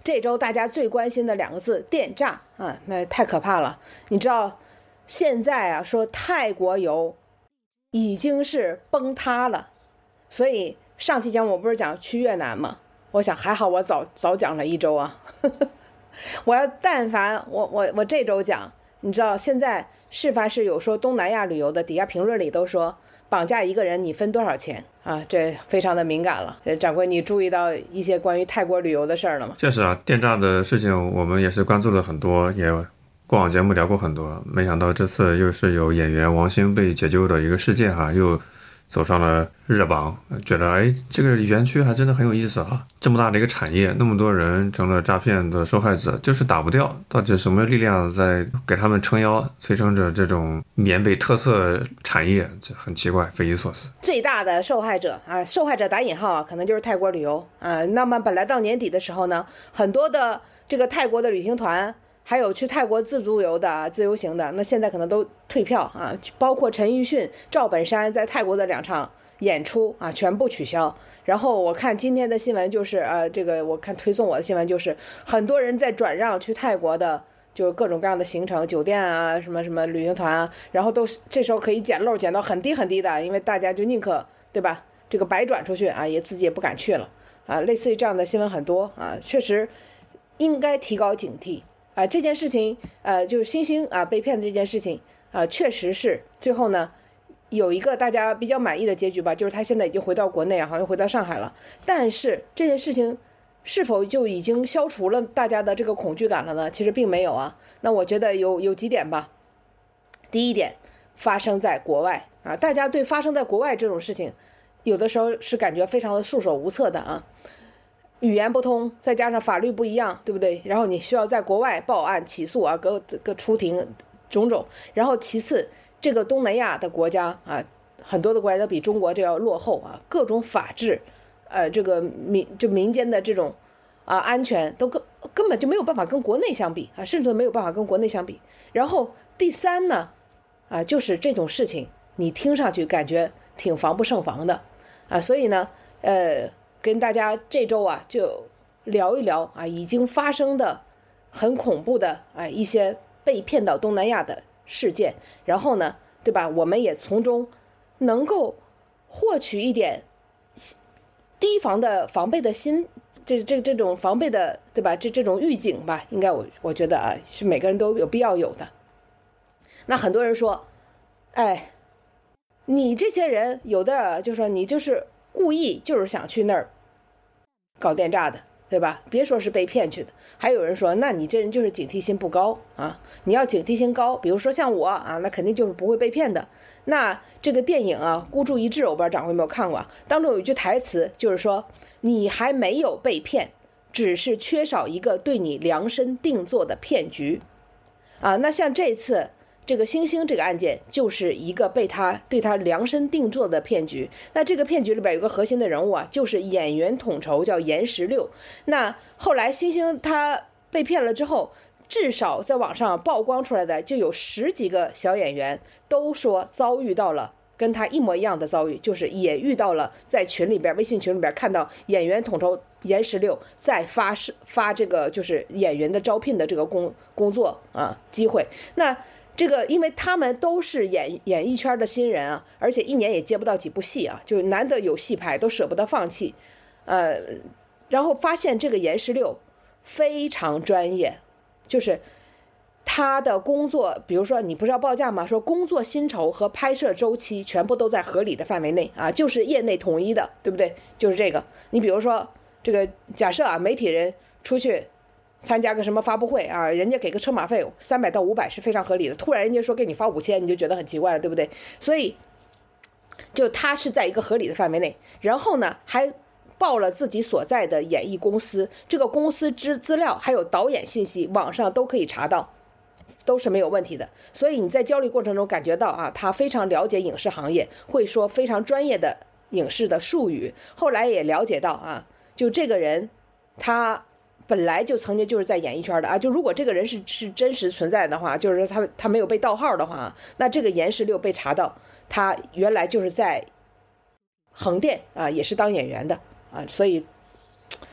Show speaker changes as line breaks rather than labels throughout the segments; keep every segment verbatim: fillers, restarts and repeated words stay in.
这周大家最关心的两个字电诈啊，那太可怕了。你知道现在啊说泰国游已经是崩塌了，所以上期节目我不是讲去越南吗？我想还好我早早讲了一周啊。我要但凡我我我这周讲，你知道现在是凡是有说东南亚旅游的，底下评论里都说绑架一个人你分多少钱啊？这非常的敏感了。这掌柜，你注意到一些关于泰国旅游的事儿了吗？
确实啊，电诈的事情我们也是关注了很多，也过往节目聊过很多。没想到这次又是有演员王星被解救的一个事件哈，又走上了热榜，觉得哎，这个园区还真的很有意思啊！这么大的一个产业，那么多人成了诈骗的受害者，就是打不掉。到底什么力量在给他们撑腰，催生着这种缅北特色产业？这很奇怪，匪夷所思。
最大的受害者啊，受害者打引号啊，可能就是泰国旅游啊。那么本来到年底的时候呢，很多的这个泰国的旅行团，还有去泰国自助游的、自由行的，那现在可能都退票啊，包括陈奕迅、赵本山在泰国的两场演出啊，全部取消。然后我看今天的新闻就是，呃，这个我看推送我的新闻就是，很多人在转让去泰国的，就是各种各样的行程、酒店啊，什么什么旅行团啊，然后都这时候可以捡漏，捡到很低很低的，因为大家就宁可对吧，这个白转出去啊，也自己也不敢去了啊。类似于这样的新闻很多啊，确实应该提高警惕。啊，这件事情，呃，就是星星啊被骗的这件事情啊，确实是最后呢有一个大家比较满意的结局吧，就是他现在已经回到国内啊，好像回到上海了。但是这件事情是否就已经消除了大家的这个恐惧感了呢？其实并没有啊。那我觉得有有几点吧。第一点，发生在国外啊，大家对发生在国外这种事情，有的时候是感觉非常的束手无策的啊。语言不通，再加上法律不一样，对不对？然后你需要在国外报案起诉啊，各个出庭种种。然后其次，这个东南亚的国家啊，很多的国家都比中国这要落后啊，各种法治，呃，这个民就民间的这种啊安全都根根本就没有办法跟国内相比啊，甚至没有办法跟国内相比。然后第三呢，啊，就是这种事情你听上去感觉挺防不胜防的啊，所以呢，呃。跟大家这周啊就聊一聊啊已经发生的很恐怖的啊一些被骗到东南亚的事件，然后呢，对吧？我们也从中能够获取一点提防的防备的心，这这这种防备的，对吧？这这种预警吧，应该我我觉得啊是每个人都有必要有的。那很多人说，哎，你这些人有的就说你就是故意就是想去那儿搞电诈的，对吧？别说是被骗去的。还有人说，那你这人就是警惕心不高啊！你要警惕心高，比如说像我啊，那肯定就是不会被骗的。那这个电影啊，《孤注一掷》，我不知道掌柜有没有看过，当中有一句台词就是说，你还没有被骗，只是缺少一个对你量身定做的骗局啊。那像这次这个星星这个案件就是一个被他对他量身定做的骗局。那这个骗局里边有个核心的人物啊，就是演员统筹叫严十六。那后来星星他被骗了之后，至少在网上曝光出来的就有十几个小演员都说遭遇到了跟他一模一样的遭遇，就是也遇到了在群里边微信群里边看到演员统筹严十六在发发这个就是演员的招聘的这个工工作啊机会。那这个因为他们都是演演艺圈的新人啊，而且一年也接不到几部戏啊，就难得有戏拍，都舍不得放弃。呃，然后发现这个严十六非常专业，就是他的工作，比如说你不是要报价吗？说工作薪酬和拍摄周期全部都在合理的范围内啊，就是业内统一的，对不对？就是这个。你比如说这个假设啊，媒体人出去参加个什么发布会啊，人家给个车马费三百到五百是非常合理的，突然人家说给你发五千，你就觉得很奇怪了，对不对？所以就他是在一个合理的范围内，然后呢还报了自己所在的演艺公司，这个公司资资料还有导演信息网上都可以查到，都是没有问题的。所以你在交流过程中感觉到啊，他非常了解影视行业，会说非常专业的影视的术语。后来也了解到啊，就这个人他本来就曾经就是在演艺圈的啊，就如果这个人是是真实存在的话，就是他他没有被盗号的话，那这个严十六被查到他原来就是在横店啊，也是当演员的啊，所以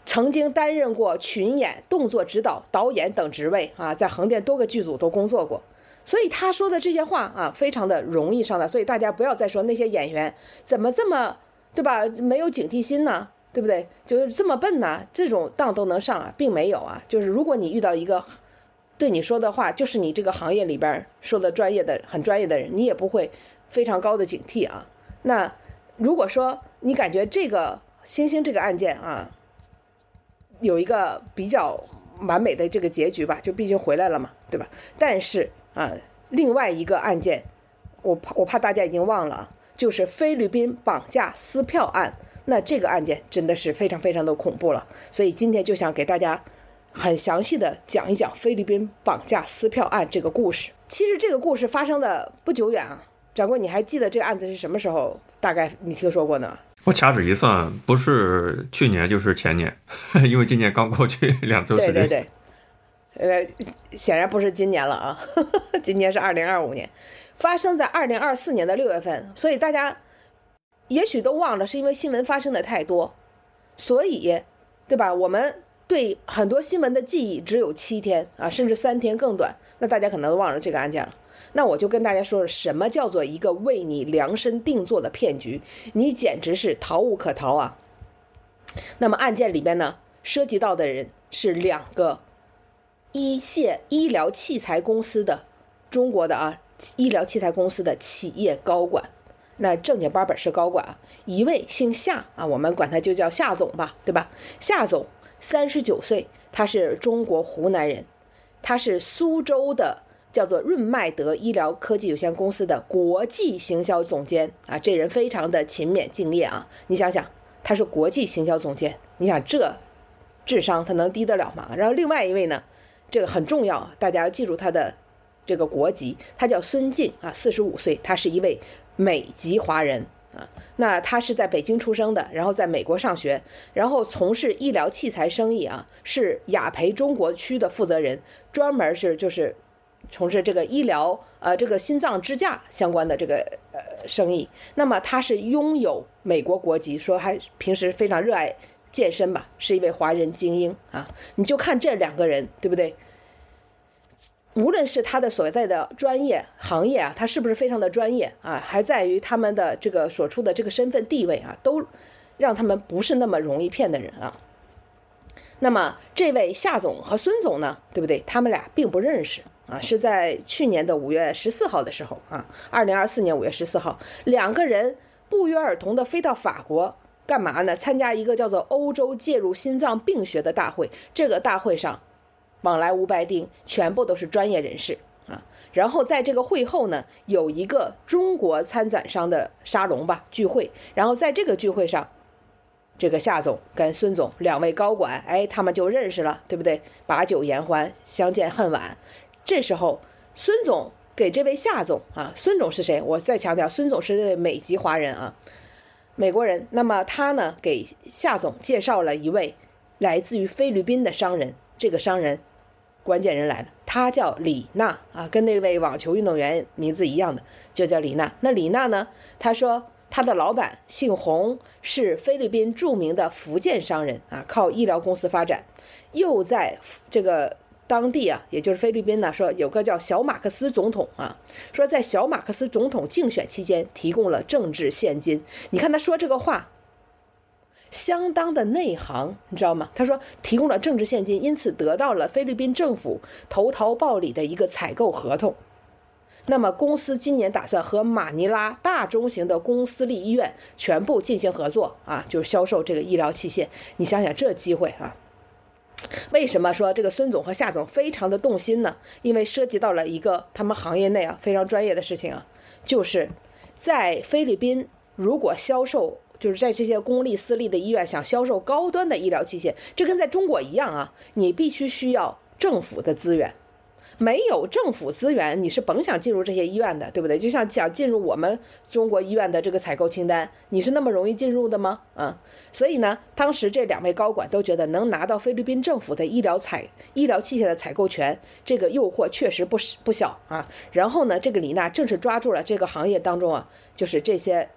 曾经担任过群演、动作指导、导演等职位啊，在横店多个剧组都工作过。所以他说的这些话啊，非常的容易上当。所以大家不要再说那些演员怎么这么，对吧？没有警惕心呢，对不对？就是这么笨呢，这种当都能上啊，并没有啊。就是如果你遇到一个对你说的话，就是你这个行业里边说的专业的、很专业的人，你也不会非常高的警惕啊。那如果说你感觉这个星星这个案件啊，有一个比较完美的这个结局吧，就毕竟回来了嘛，对吧？但是啊，另外一个案件，我怕我怕大家已经忘了，就是菲律宾绑架撕票案。那这个案件真的是非常非常的恐怖了，所以今天就想给大家很详细的讲一讲菲律宾绑架撕票案这个故事。其实这个故事发生的不久远啊，掌柜，你还记得这个案子是什么时候？大概你听说过呢？
我掐指一算，不是去年就是前年，因为今年刚过去两周时间。
对对对，呃，显然不是今年了啊，今年是二零二五年，发生在二零二四年的六月份，所以大家也许都忘了，是因为新闻发生的太多，所以，对吧？我们对很多新闻的记忆只有七天啊，甚至三天更短，那大家可能都忘了这个案件了。那我就跟大家说，什么叫做一个为你量身定做的骗局，你简直是逃无可逃啊。那么案件里边呢，涉及到的人是两个一线医疗器材公司的中国的啊医疗器材公司的企业高管，那正经八本是高管啊，一位姓夏啊，我们管他就叫夏总吧，对吧？夏总三十九岁，他是中国湖南人，他是苏州的叫做润麦德医疗科技有限公司的国际行销总监啊，这人非常的勤勉敬业啊。你想想，他是国际行销总监，你想这智商他能低得了吗？然后另外一位呢，这个很重要，大家要记住他的这个国籍，他叫孙静啊，四十五岁，他是一位美籍华人啊。那他是在北京出生的，然后在美国上学，然后从事医疗器材生意啊，是雅培中国区的负责人，专门是就是从事这个医疗呃这个心脏支架相关的这个呃生意。那么他是拥有美国国籍，说还平时非常热爱健身吧，是一位华人精英啊。你就看这两个人，对不对？无论是他的所在的专业行业啊，他是不是非常的专业啊，还在于他们的这个所处的这个身份地位啊，都让他们不是那么容易骗的人啊。那么这位夏总和孙总呢，对不对？他们俩并不认识啊，是在去年的五月十四号的时候啊，二零二四年五月十四号，两个人不约而同的飞到法国干嘛呢？参加一个叫做欧洲介入心脏病学的大会。这个大会上往来无白丁，全部都是专业人士啊。然后在这个会后呢，有一个中国参展商的沙龙吧聚会，然后在这个聚会上，这个夏总跟孙总两位高管，哎，他们就认识了，对不对？把酒言欢，相见恨晚。这时候孙总给这位夏总啊，孙总是谁？我再强调，孙总是这位美籍华人啊，美国人。那么他呢，给夏总介绍了一位来自于菲律宾的商人。这个商人关键人来了，他叫李娜啊，跟那位网球运动员名字一样的，就叫李娜。那李娜呢，他说他的老板姓洪，是菲律宾著名的福建商人啊，靠医疗公司发展，又在这个当地啊，也就是菲律宾呢，说有个叫小马克思总统啊，说在小马克思总统竞选期间提供了政治现金。你看他说这个话相当的内行，你知道吗？他说提供了政治现金，因此得到了菲律宾政府投桃报李的一个采购合同。那么公司今年打算和马尼拉大中型的公私立医院全部进行合作啊，就是销售这个医疗器械。你想想这机会啊，为什么说这个孙总和夏总非常的动心呢？因为涉及到了一个他们行业内啊非常专业的事情啊，就是在菲律宾如果销售，就是在这些公立私立的医院想销售高端的医疗器械，这跟在中国一样啊，你必须需要政府的资源。没有政府资源，你是甭想进入这些医院的，对不对？就像想进入我们中国医院的这个采购清单，你是那么容易进入的吗？啊，所以呢，当时这两位高管都觉得能拿到菲律宾政府的医疗采医疗器械的采购权，这个诱惑确实不不小啊。然后呢，这个李娜正是抓住了这个行业当中啊，就是这些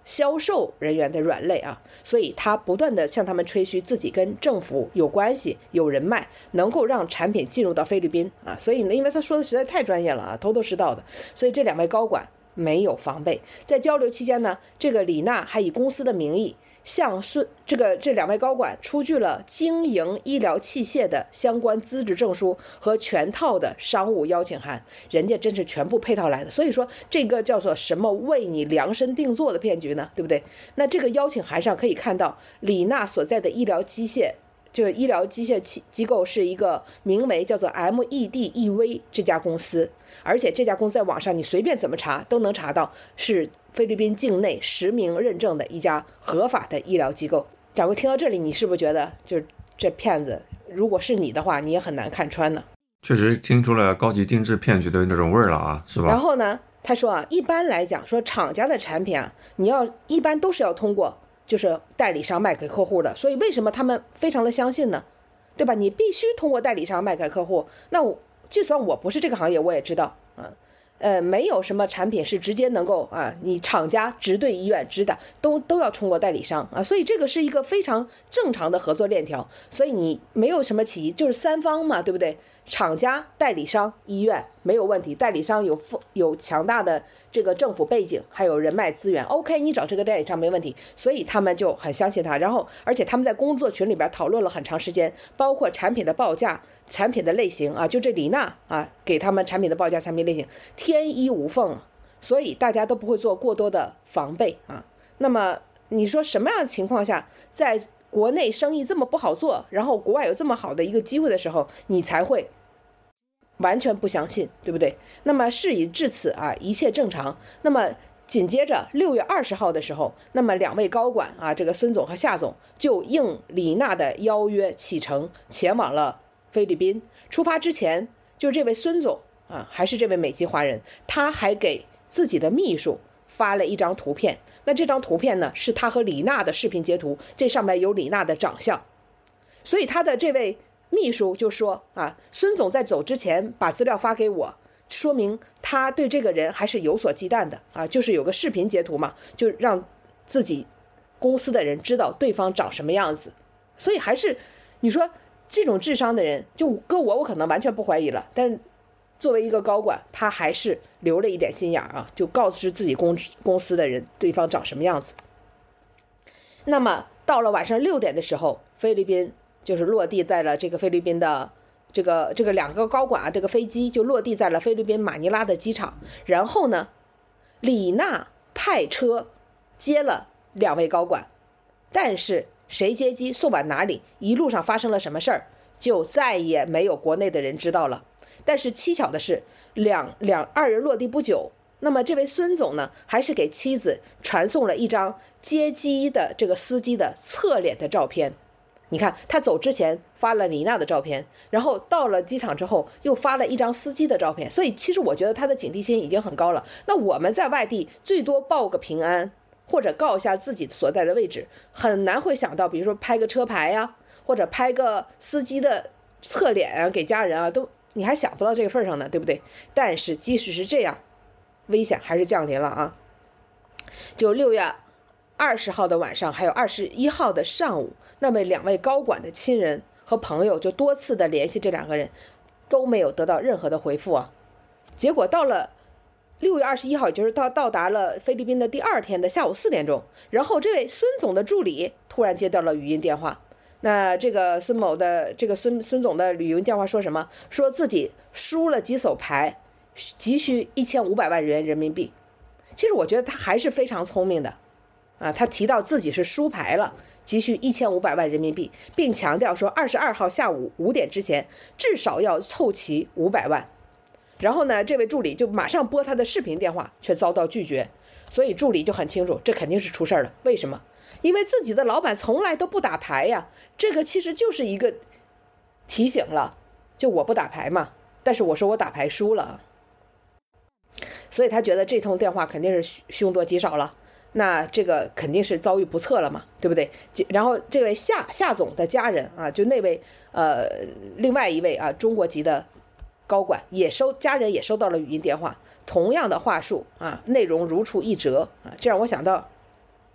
销售人员的软肋啊，所以他不断的向他们吹嘘自己跟政府有关系、有人脉，能够让产品进入到菲律宾啊。所以呢，因为他说的实在太专业了啊，头头是道的，所以这两位高管没有防备。在交流期间呢，这个李娜还以公司的名义向孙这个这两位高管出具了经营医疗器械的相关资质证书和全套的商务邀请函，人家真是全部配套来的。所以说这个叫做什么为你量身定做的骗局呢？对不对？那这个邀请函上可以看到，李娜所在的医疗机械这个医疗机械机构是一个名为叫做 M E D E V 这家公司，而且这家公司在网上你随便怎么查都能查到是菲律宾境内实名认证的一家合法的医疗机构。掌柜听到这里，你是不是觉得就是这骗子，如果是你的话，你也很难看穿呢？
确实听出了高级定制骗局的那种味儿了啊，是吧？
然后呢，他说啊，一般来讲，说厂家的产品啊，你要一般都是要通过就是代理商卖给客户的，所以为什么他们非常的相信呢？对吧？你必须通过代理商卖给客户。那我就算我不是这个行业，我也知道啊，呃，没有什么产品是直接能够啊，你厂家直对医院直打，都都要通过代理商啊，所以这个是一个非常正常的合作链条。所以你没有什么起疑，就是三方嘛，对不对？厂家、代理商、医院没有问题，代理商有有强大的这个政府背景，还有人脉资源 ，OK， 你找这个代理商没问题，所以他们就很相信他。然后，而且他们在工作群里边讨论了很长时间，包括产品的报价、产品的类型啊，就这李娜啊给他们产品的报价、产品类型天衣无缝，所以大家都不会做过多的防备啊。那么你说什么样的情况下，在国内生意这么不好做，然后国外有这么好的一个机会的时候，你才会完全不相信，对不对？那么事已至此啊，一切正常。那么紧接着六月二十号的时候，那么两位高管啊，这个孙总和夏总就应李娜的邀约启程前往了菲律宾。出发之前，就这位孙总啊，还是这位美籍华人，他还给自己的秘书发了一张图片。那这张图片呢，是他和李娜的视频截图，这上面有李娜的长相。所以他的这位秘书就说啊，孙总在走之前把资料发给我，说明他对这个人还是有所忌惮的啊，就是有个视频截图嘛，就让自己公司的人知道对方长什么样子。所以还是你说这种智商的人，就搁我我可能完全不怀疑了，但作为一个高管，他还是留了一点心眼啊，就告诉自己公公司的人对方长什么样子。那么到了晚上六点的时候，菲律宾就是落地在了这个菲律宾的这个这个两个高管啊，这个飞机就落地在了菲律宾马尼拉的机场。然后呢，李娜派车接了两位高管，但是谁接机送往哪里，一路上发生了什么事儿，就再也没有国内的人知道了。但是蹊跷的是，两两二人落地不久，那么这位孙总呢，还是给妻子传送了一张接机的这个司机的侧脸的照片。你看他走之前发了李娜的照片，然后到了机场之后又发了一张司机的照片，所以其实我觉得他的警惕心已经很高了。那我们在外地最多报个平安，或者告一下自己所在的位置，很难会想到比如说拍个车牌呀、啊，或者拍个司机的侧脸啊给家人啊，都你还想不到这个份上呢，对不对？但是即使是这样，危险还是降临了啊。就六月二十号的晚上，还有二十一号的上午，那么两位高管的亲人和朋友就多次的联系这两个人，都没有得到任何的回复啊。结果到了六月二十一号，也就是到到达了菲律宾的第二天的下午四点钟，然后这位孙总的助理突然接到了语音电话。那这个孙某的这个孙孙总的语音电话说什么？说自己输了几手牌，急需一千五百万元人民币。其实我觉得他还是非常聪明的。啊，他提到自己是输牌了，急需一千五百万人民币，并强调说二十二号下午五点之前至少要凑齐五百万。然后呢，这位助理就马上拨他的视频电话，却遭到拒绝。所以助理就很清楚，这肯定是出事了。为什么？因为自己的老板从来都不打牌呀，这个其实就是一个提醒了，就我不打牌嘛，但是我说我打牌输了，所以他觉得这通电话肯定是凶多吉少了。那这个肯定是遭遇不测了嘛，对不对？然后这位夏夏总的家人啊，就那位呃另外一位啊中国籍的高管也收家人也收到了语音电话，同样的话术啊，内容如出一辙啊，这让我想到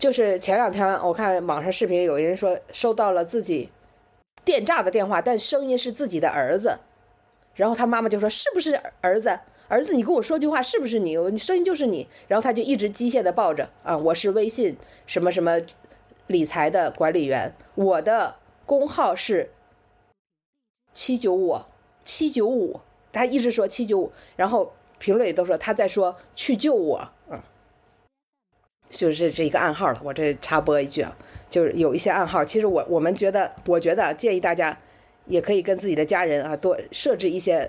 就是前两天我看网上视频，有人说收到了自己电诈的电话，但声音是自己的儿子，然后他妈妈就说是不是儿子？儿子，你跟我说句话，是不是你？你声音就是你。然后他就一直机械的抱着啊，我是微信什么什么理财的管理员，我的工号是七九五七九五，他一直说七九五，然后评论里都说他在说去救我，嗯，就是这一个暗号了。我这插播一句啊，就是有一些暗号，其实我我们觉得，我觉得建议大家也可以跟自己的家人啊多设置一些。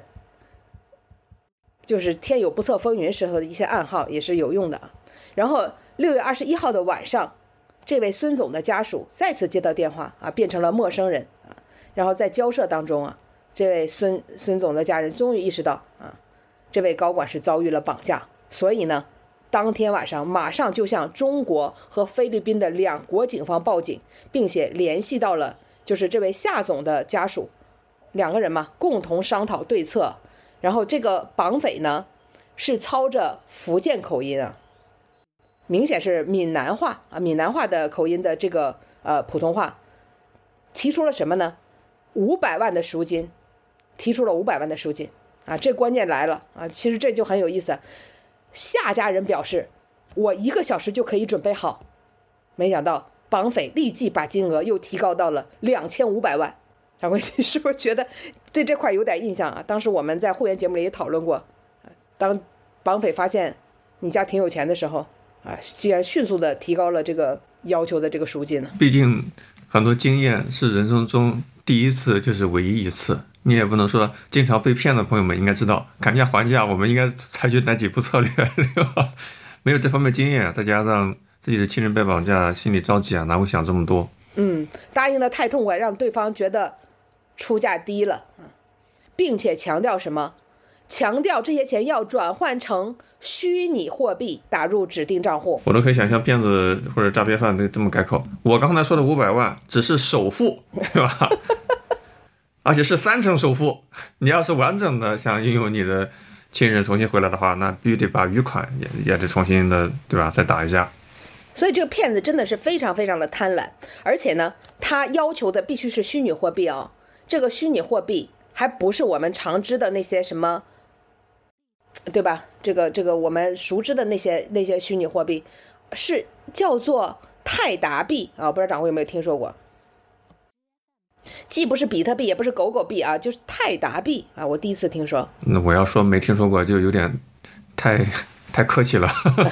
就是天有不测风云时候的一些暗号也是有用的啊。然后六月二十一号的晚上，这位孙总的家属再次接到电话啊，变成了陌生人啊。然后在交涉当中啊，这位孙孙总的家人终于意识到啊，这位高管是遭遇了绑架，所以呢，当天晚上马上就向中国和菲律宾的两国警方报警，并且联系到了就是这位夏总的家属，两个人嘛，共同商讨对策。然后这个绑匪呢，是操着福建口音啊，明显是闽南话啊，闽南话的口音的这个呃普通话，提出了什么呢？五百万的赎金，提出了五百万的赎金啊，这关键来了啊，其实这就很有意思。夏家人表示，我一个小时就可以准备好，没想到绑匪立即把金额又提高到了两千五百万。掌柜，你是不是觉得对这块有点印象啊？当时我们在会员节目里也讨论过，当绑匪发现你家挺有钱的时候啊，竟然迅速的提高了这个要求的这个赎金呢。
毕竟很多经验是人生中第一次就是唯一一次，你也不能说经常被骗的朋友们应该知道，砍价还价我们应该采取哪几步策略，对吧？没有这方面经验，再加上自己的亲人被绑架，心里着急啊，哪会想这么多？
嗯，答应的太痛快，让对方觉得出价低了，并且强调什么？强调这些钱要转换成虚拟货币，打入指定账户。
我都可以想象骗子或者诈骗犯这么改口。我刚才说的五百万只是首付，对吧？而且是三成首付。你要是完整的想拥有你的亲人重新回来的话，那必须得把余款也也得重新的，对吧？再打一下。
所以这个骗子真的是非常非常的贪婪，而且呢，他要求的必须是虚拟货币哦。这个虚拟货币还不是我们常知的那些什么，对吧？这个这个我们熟知的那些那些虚拟货币，是叫做泰达币啊，不知道掌柜有没有听说过？既不是比特币，也不是狗狗币啊，就是泰达币啊，我第一次听说。
那我要说没听说过，就有点太太客气了。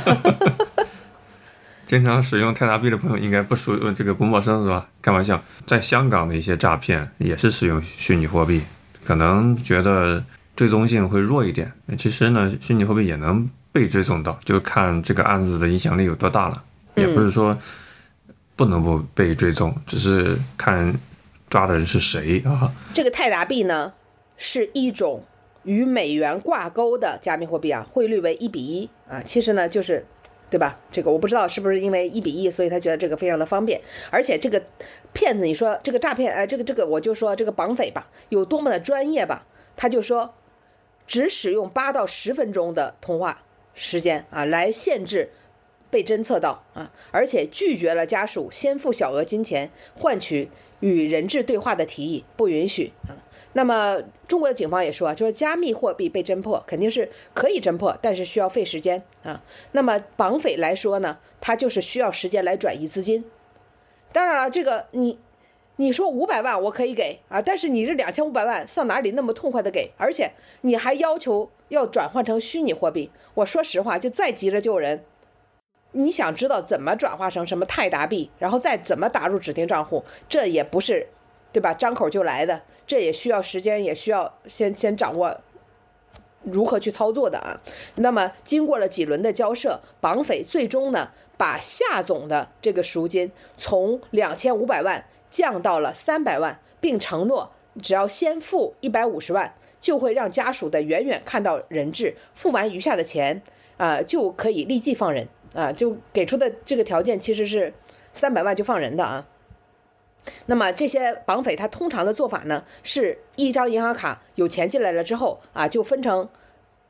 经常使用泰达币的朋友应该不属于这个不陌生，是吧？开玩笑，在香港的一些诈骗也是使用虚拟货币，可能觉得追踪性会弱一点。其实呢，虚拟货币也能被追踪到，就看这个案子的影响力有多大了。也不是说不能不被追踪，只是看抓的人是谁啊。
这个泰达币呢，是一种与美元挂钩的加密货币啊，汇率为一比一啊。其实呢，就是。对吧？这个我不知道是不是因为一比一，所以他觉得这个非常的方便。而且这个骗子，你说这个诈骗，呃，这个这个我就说这个绑匪吧，有多么的专业吧？他就说，只使用八到十分钟的通话时间啊，来限制被侦测到啊，而且拒绝了家属先付小额金钱换取与人质对话的提议，不允许啊。那么中国的警方也说啊，就是加密货币被侦破肯定是可以侦破，但是需要费时间啊。那么绑匪来说呢，他就是需要时间来转移资金。当然了，这个你你说五百万我可以给啊，但是你这两千五百万上哪里那么痛快的给？而且你还要求要转换成虚拟货币。我说实话，就再急着救人，你想知道怎么转化成什么泰达币，然后再怎么打入指定账户，这也不是。对吧？张口就来的，这也需要时间，也需要先先掌握如何去操作的啊。那么经过了几轮的交涉，绑匪最终呢把夏总的这个赎金从两千五百万降到了三百万，并承诺只要先付一百五十万，就会让家属的远远看到人质，付完余下的钱啊、呃、就可以立即放人啊，就给出的这个条件其实是三百万就放人的啊。那么这些绑匪他通常的做法呢，是一张银行卡有钱进来了之后啊，就分成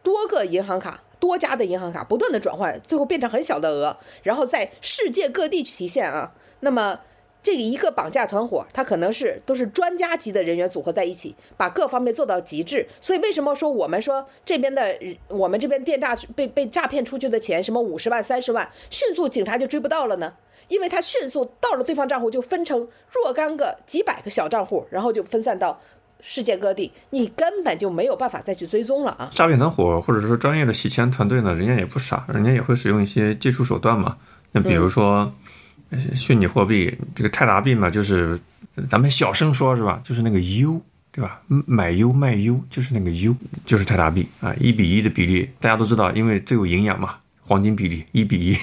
多个银行卡。多家的银行卡不断的转换，最后变成很小的额，然后在世界各地体现啊。那么这一个绑架团伙，它可能是都是专家级的人员组合在一起，把各方面做到极致。所以为什么说我们说这边的我们这边电诈被被诈骗出去的钱，什么五十万、三十万，迅速警察就追不到了呢？因为他迅速到了对方账户，就分成若干个、几百个小账户，然后就分散到世界各地，你根本就没有办法再去追踪了啊！
诈骗团伙或者说专业的洗钱团队呢，人家也不傻，人家也会使用一些技术手段嘛。那比如说、嗯、虚拟货币，这个泰达币嘛，就是咱们小声说是吧，就是那个 U 对吧？买 U 卖 U 就是那个 U， 就是泰达币啊，一比一的比例，大家都知道，因为最有营养嘛，黄金比例一比一，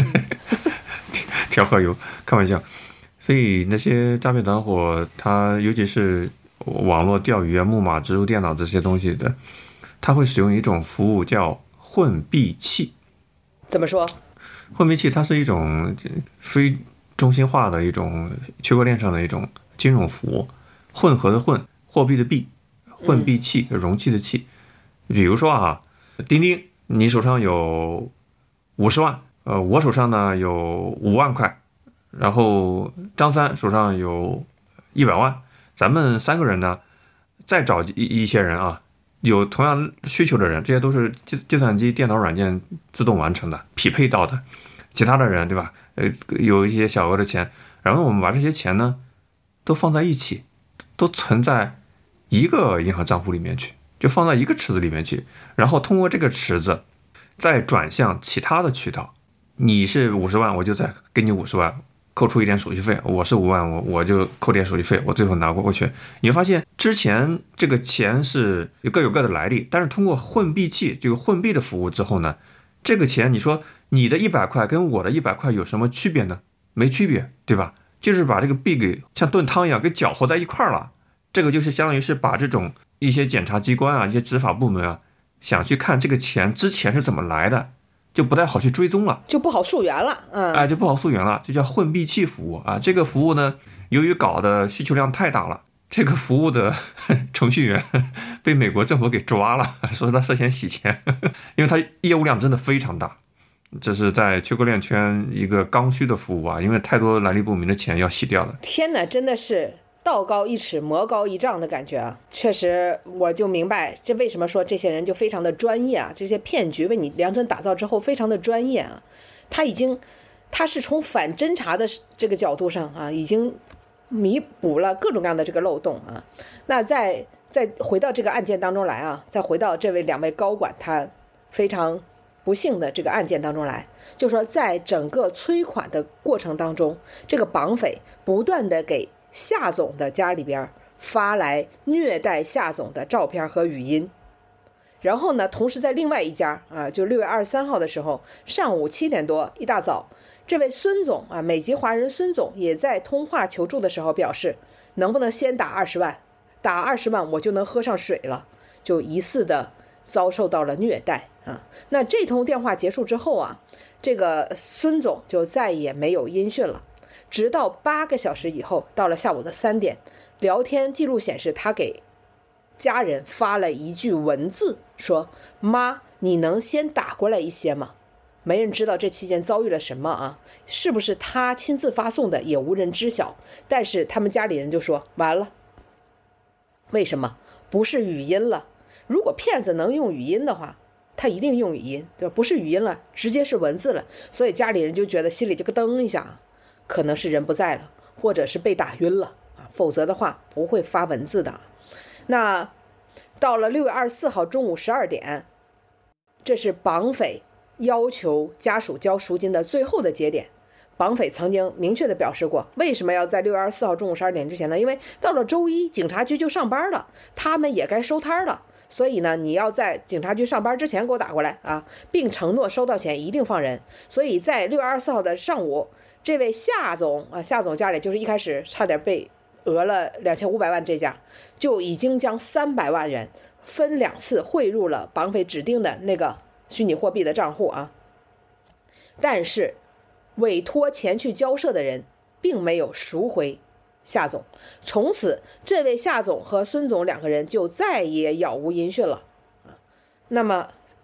调和油，开玩笑。所以那些诈骗团伙，它尤其是网络钓鱼啊、木马植入电脑这些东西的，它会使用一种服务叫混币器。
怎么说？
混币器它是一种非中心化的一种区块链上的一种金融服务，混合的混，货币的币，混币器，容器的器。比如说啊，钉钉，你手上有五十万，呃，我手上呢有五万块，然后张三手上有一百万。咱们三个人呢，再找一一些人啊，有同样需求的人，这些都是计计算机、电脑软件自动完成的、匹配到的。其他的人，对吧？呃，有一些小额的钱，然后我们把这些钱呢，都放在一起，都存在一个银行账户里面去，就放在一个池子里面去，然后通过这个池子，再转向其他的渠道。你是五十万，我就再给你五十万。扣除一点手续费，我是五万，我我就扣点手续费，我最后拿过去。你会发现之前这个钱是各有各的来历，但是通过混币器这个混币的服务之后呢，这个钱你说你的一百块跟我的一百块有什么区别呢？没区别，对吧？就是把这个币给像炖汤一样给搅和在一块了。这个就是相当于是把这种一些检察机关啊、一些执法部门啊，想去看这个钱之前是怎么来的，就不太好去追踪了，
就不好溯源了，嗯，
哎，就不好溯源了，就叫混币器服务啊。这个服务呢，由于搞的需求量太大了，这个服务的程序员被美国政府给抓了，说他涉嫌洗钱，因为他业务量真的非常大。这是在区块链圈一个刚需的服务啊，因为太多来历不明的钱要洗掉了。
天哪，真的是道高一尺魔高一丈的感觉啊！确实，我就明白这为什么说这些人就非常的专业啊，这些骗局为你量身打造之后非常的专业啊。他已经他是从反侦查的这个角度上啊，已经弥补了各种各样的这个漏洞啊。那再再回到这个案件当中来啊，再回到这位两位高管他非常不幸的这个案件当中来，就说在整个催款的过程当中，这个绑匪不断的给夏总的家里边发来虐待夏总的照片和语音，然后呢，同时在另外一家啊，就六月二十三号的时候，上午七点多一大早，这位孙总啊，美籍华人孙总也在通话求助的时候表示，能不能先打二十万，打二十万我就能喝上水了，就疑似的遭受到了虐待啊。那这通电话结束之后啊，这个孙总就再也没有音讯了。直到八个小时以后，到了下午的三点，聊天记录显示他给家人发了一句文字，说：“妈，你能先打过来一些吗？”没人知道这期间遭遇了什么啊，是不是他亲自发送的也无人知晓。但是他们家里人就说完了，为什么不是语音了？如果骗子能用语音的话，他一定用语音，对吧？不是语音了，直接是文字了。所以家里人就觉得心里就咯噔一下，可能是人不在了，或者是被打晕了啊，否则的话不会发文字的。那到了六月二十四号中午十二点，这是绑匪要求家属交赎金的最后的节点。绑匪曾经明确的表示过，为什么要在六月二十四号中午十二点之前呢？因为到了周一，警察局就上班了，他们也该收摊了。所以呢，你要在警察局上班之前给我打过来啊，并承诺收到钱一定放人。所以在六月二十四号的上午，这位夏总啊，夏总家里就是一开始差点被讹了两千五百万，这家就已经将三百万元分两次汇入了绑匪指定的那个虚拟货币的账户啊。但是委托前去交涉的人并没有赎回夏总，从此这位夏总和孙总两个人就再也杳无音讯了。那么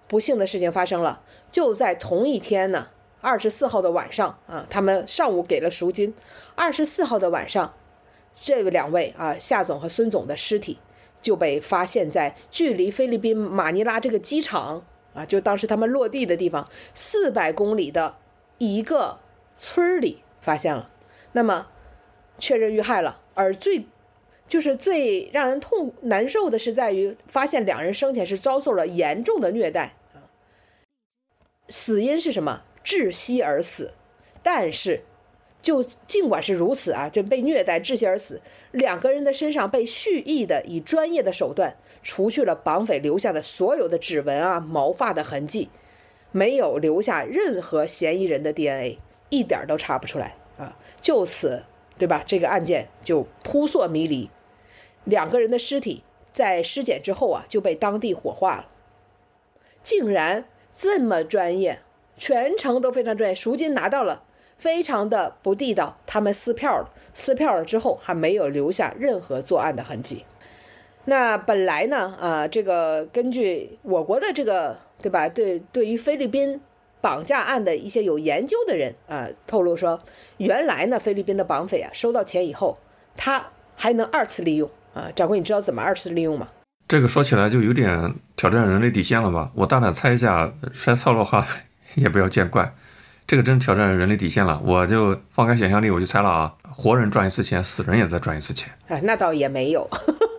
不幸的事情发生了，就在同一天呢，二十四号的晚上啊，他们上午给了赎金，二十四号的晚上，这两位啊夏总和孙总的尸体就被发现在距离菲律宾马尼拉这个机场啊，就当时他们落地的地方四百公里的一个村里发现了，那么确认遇害了。而最就是最让人痛难受的是在于发现两人生前是遭受了严重的虐待，死因是什么？窒息而死。但是就尽管是如此啊，就被虐待窒息而死，两个人的身上被蓄意的以专业的手段除去了绑匪留下的所有的指纹啊、毛发的痕迹，没有留下任何嫌疑人的 D N A， 一点都查不出来啊。就此，对吧？这个案件就扑朔迷离。两个人的尸体在尸检之后啊，就被当地火化了。竟然这么专业，全程都非常专业，赎金拿到了，非常的不地道。他们撕票了，撕票了之后还没有留下任何作案的痕迹。那本来呢，啊，这个根据我国的这个，对吧？对，对于菲律宾绑架案的一些有研究的人啊，透露说，原来呢，菲律宾的绑匪啊，收到钱以后，他还能二次利用啊。掌柜，你知道怎么二次利用吗？
这个说起来就有点挑战人类底线了吧？我大胆猜一下，摔操的话也不要见怪。这个真挑战人类底线了，我就放开想象力，我就猜了啊，活人赚一次钱，死人也在赚一次钱。
啊，那倒也没有。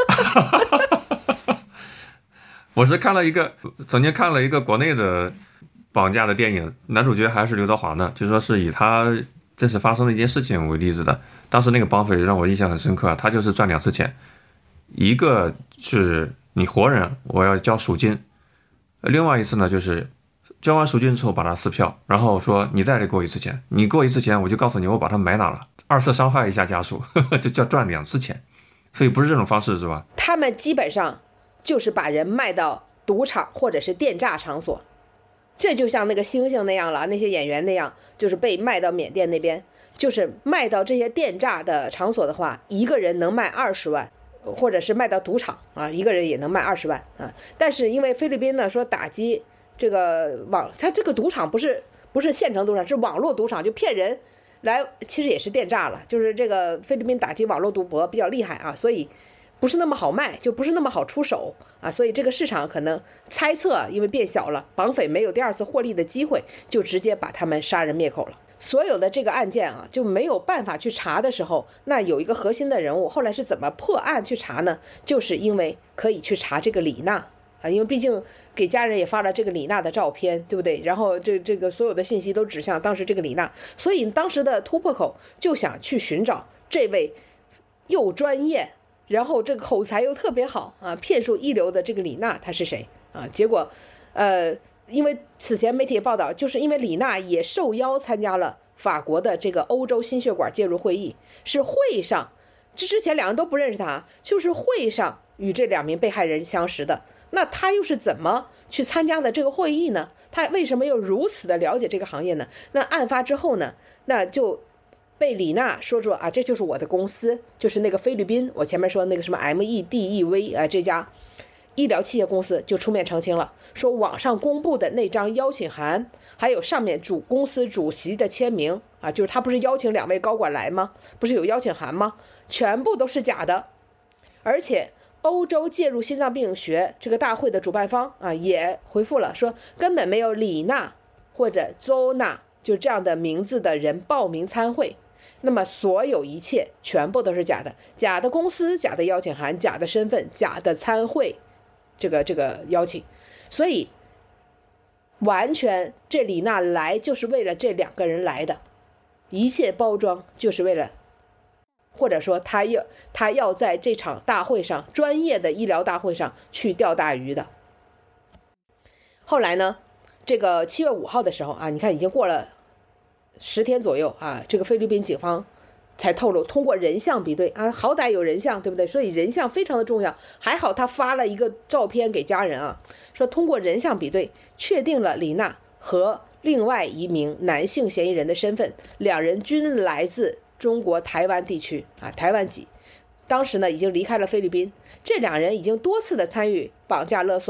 我是看了一个，曾经看了一个国内的绑架的电影，男主角还是刘德华呢，就说是以他真实发生的一件事情为例子的。当时那个绑匪让我印象很深刻，他就是赚两次钱，一个是你活人，我要交赎金，另外一次呢就是交完赎金之后把他撕票，然后说你再给我一次钱，你给我一次钱我就告诉你我把他埋哪了，二次伤害一下家属，呵呵，就叫赚两次钱。所以不是这种方式是吧？
他们基本上就是把人卖到赌场或者是电诈场所，这就像那个星星那样了，那些演员那样，就是被卖到缅甸那边，就是卖到这些电诈的场所的话，一个人能卖二十万，或者是卖到赌场啊，一个人也能卖二十万啊。但是因为菲律宾呢说打击这个网，他这个赌场不是不是县城赌场，是网络赌场，就骗人来，其实也是电诈了，就是这个菲律宾打击网络赌博比较厉害啊，所以不是那么好卖，就不是那么好出手啊，所以这个市场可能猜测因为变小了，绑匪没有第二次获利的机会，就直接把他们杀人灭口了。所有的这个案件啊，就没有办法去查的时候，那有一个核心的人物，后来是怎么破案去查呢？就是因为可以去查这个李娜啊，因为毕竟给家人也发了这个李娜的照片，对不对？然后这这个所有的信息都指向当时这个李娜，所以当时的突破口就想去寻找这位又专业，然后这个口才又特别好啊，骗术一流的这个李娜她是谁啊？结果，呃，因为此前媒体报道，就是因为李娜也受邀参加了法国的这个欧洲心血管介入会议，是会上，这之前两人都不认识他，就是会上与这两名被害人相识的。那他又是怎么去参加的这个会议呢？他为什么又如此的了解这个行业呢？那案发之后呢，那就被李娜说说啊，这就是我的公司，就是那个菲律宾，我前面说那个什么 M E D E V 啊，这家医疗器械公司就出面澄清了，说网上公布的那张邀请函，还有上面主公司主席的签名啊，就是他不是邀请两位高管来吗？不是有邀请函吗？全部都是假的。而且欧洲介入心脏病学这个大会的主办方啊，也回复了说根本没有李娜或者周娜就这样的名字的人报名参会。那么所有一切全部都是假的，假的公司、假的邀请函、假的身份、假的参会，这个这个邀请，所以完全这李娜来就是为了这两个人来的，一切包装就是为了，或者说他要他要在这场大会上，专业的医疗大会上去钓大鱼的。后来呢，这个七月五号的时候啊，你看已经过了十天左右啊，这个菲律宾警方才透露，通过人像比对啊，好歹有人像，对不对？所以人像非常的重要。还好他发了一个照片给家人啊，说通过人像比对，确定了李娜和另外一名男性嫌疑人的身份，两人均来自中国台湾地区啊，台湾籍。当时呢已经离开了菲律宾，这两人已经多次的参与绑架勒索了，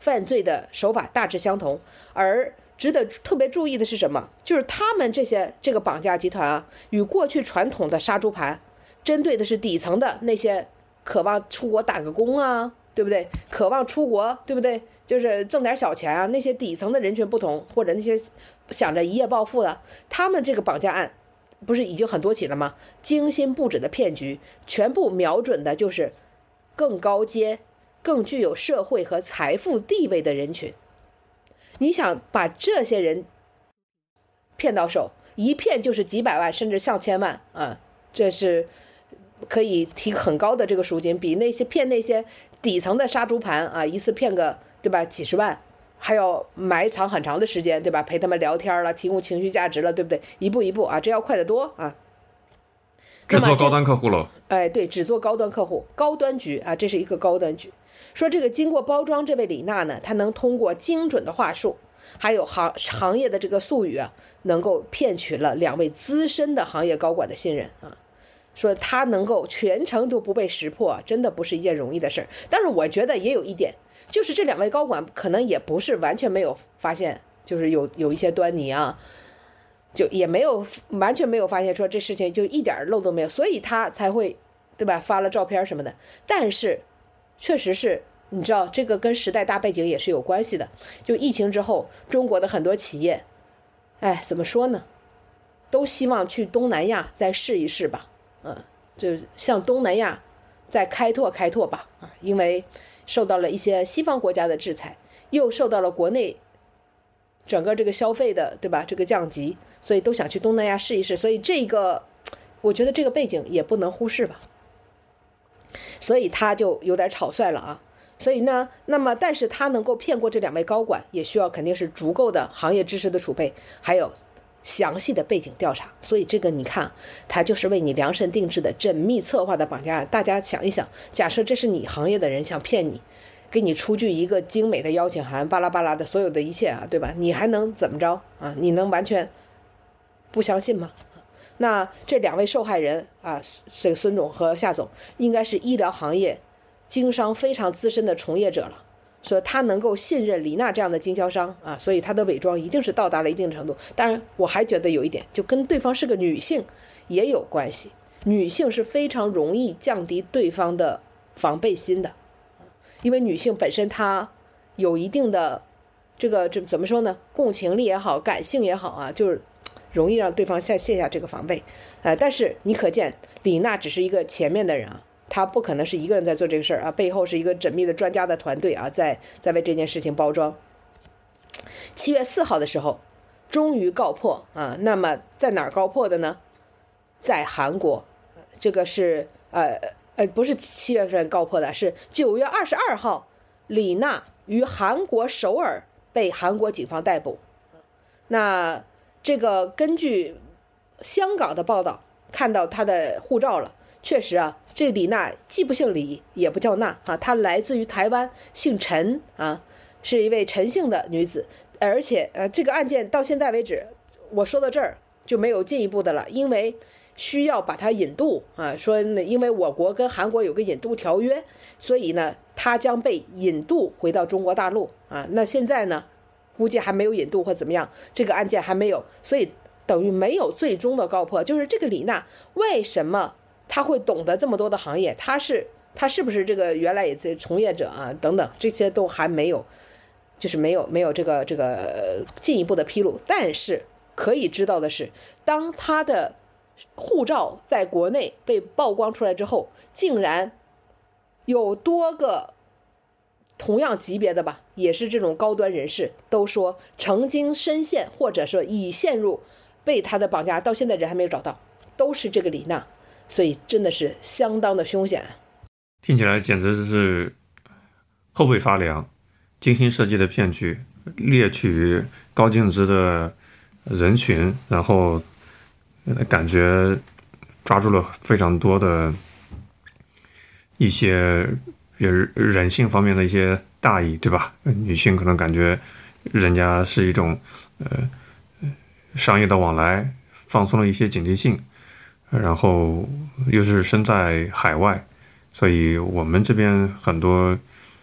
犯罪的手法大致相同。而值得特别注意的是什么？就是他们这些这个绑架集团啊，与过去传统的杀猪盘针对的是底层的那些渴望出国打个工啊，对不对？渴望出国，对不对？就是挣点小钱啊，那些底层的人群不同，或者那些想着一夜暴富的，他们这个绑架案不是已经很多起了吗？精心布置的骗局，全部瞄准的就是更高阶、更具有社会和财富地位的人群。你想把这些人骗到手，一骗就是几百万甚至上千万啊，这是可以提很高的这个赎金，比那些骗那些底层的杀猪盘啊，一次骗个对吧几十万，还要埋藏很长的时间，对吧？陪他们聊天了，提供情绪价值了，对不对？一步一步啊，这要快得多啊。
只做高端客户了。
哎，对，只做高端客户，高端局啊，这是一个高端局。说这个经过包装，这位李娜呢，她能通过精准的话术，还有行行业的这个术语啊，能够骗取了两位资深的行业高管的信任啊。说她能够全程都不被识破，真的不是一件容易的事儿。但是我觉得也有一点，就是这两位高管可能也不是完全没有发现，就是有有一些端倪啊。就也没有完全没有发现说这事情就一点漏都没有，所以他才会对吧发了照片什么的。但是确实是你知道这个跟时代大背景也是有关系的。就疫情之后，中国的很多企业，哎，怎么说呢，都希望去东南亚再试一试吧，嗯，就向东南亚再开拓开拓吧，啊，因为受到了一些西方国家的制裁，又受到了国内整个这个消费的对吧这个降级，所以都想去东南亚试一试。所以这个我觉得这个背景也不能忽视吧，所以他就有点草率了啊。所以呢，那么但是他能够骗过这两位高管，也需要肯定是足够的行业知识的储备，还有详细的背景调查。所以这个你看，他就是为你量身定制的缜密策划的绑架案。大家想一想，假设这是你行业的人想骗你，给你出具一个精美的邀请函，巴拉巴拉的所有的一切啊，对吧？你还能怎么着啊？你能完全不相信吗？那这两位受害人啊，这个孙总和夏总应该是医疗行业经商非常资深的从业者了，所以他能够信任李娜这样的经销商啊，所以他的伪装一定是到达了一定程度。当然，我还觉得有一点，就跟对方是个女性也有关系。女性是非常容易降低对方的防备心的，因为女性本身她有一定的这个这怎么说呢，共情力也好，感性也好啊，就是容易让对方下卸下这个防备。呃，但是你可见李娜只是一个前面的人啊，她不可能是一个人在做这个事儿啊，背后是一个缜密的专家的团队啊，在在为这件事情包装。七月四号的时候，终于告破啊。那么在哪儿告破的呢？在韩国，这个是呃呃不是七月份告破的，是九月二十二号，李娜于韩国首尔被韩国警方逮捕。那这个根据香港的报道看到她的护照了，确实啊，这李娜既不姓李也不叫娜啊，她来自于台湾，姓陈啊，是一位陈姓的女子。而且呃，这个案件到现在为止，我说到这儿就没有进一步的了，因为需要把它引渡啊，说因为我国跟韩国有个引渡条约，所以呢，他将被引渡回到中国大陆啊。那现在呢，估计还没有引渡或怎么样，这个案件还没有，所以等于没有最终的告破。就是这个李娜为什么他会懂得这么多的行业，他是他是不是这个原来也是从业者啊等等，这些都还没有，就是没有没有这个这个进一步的披露。但是可以知道的是，当他的护照在国内被曝光出来之后，竟然有多个同样级别的吧，也是这种高端人士都说曾经深陷或者说已陷入被他的绑架，到现在人还没有找到，都是这个李娜。所以真的是相当的凶险，
听起来简直是后背发凉。精心设计的骗局，猎取高净值的人群，然后感觉抓住了非常多的一些人性方面的一些大意，对吧？女性可能感觉人家是一种呃商业的往来，放松了一些警惕性，然后又是身在海外，所以我们这边很多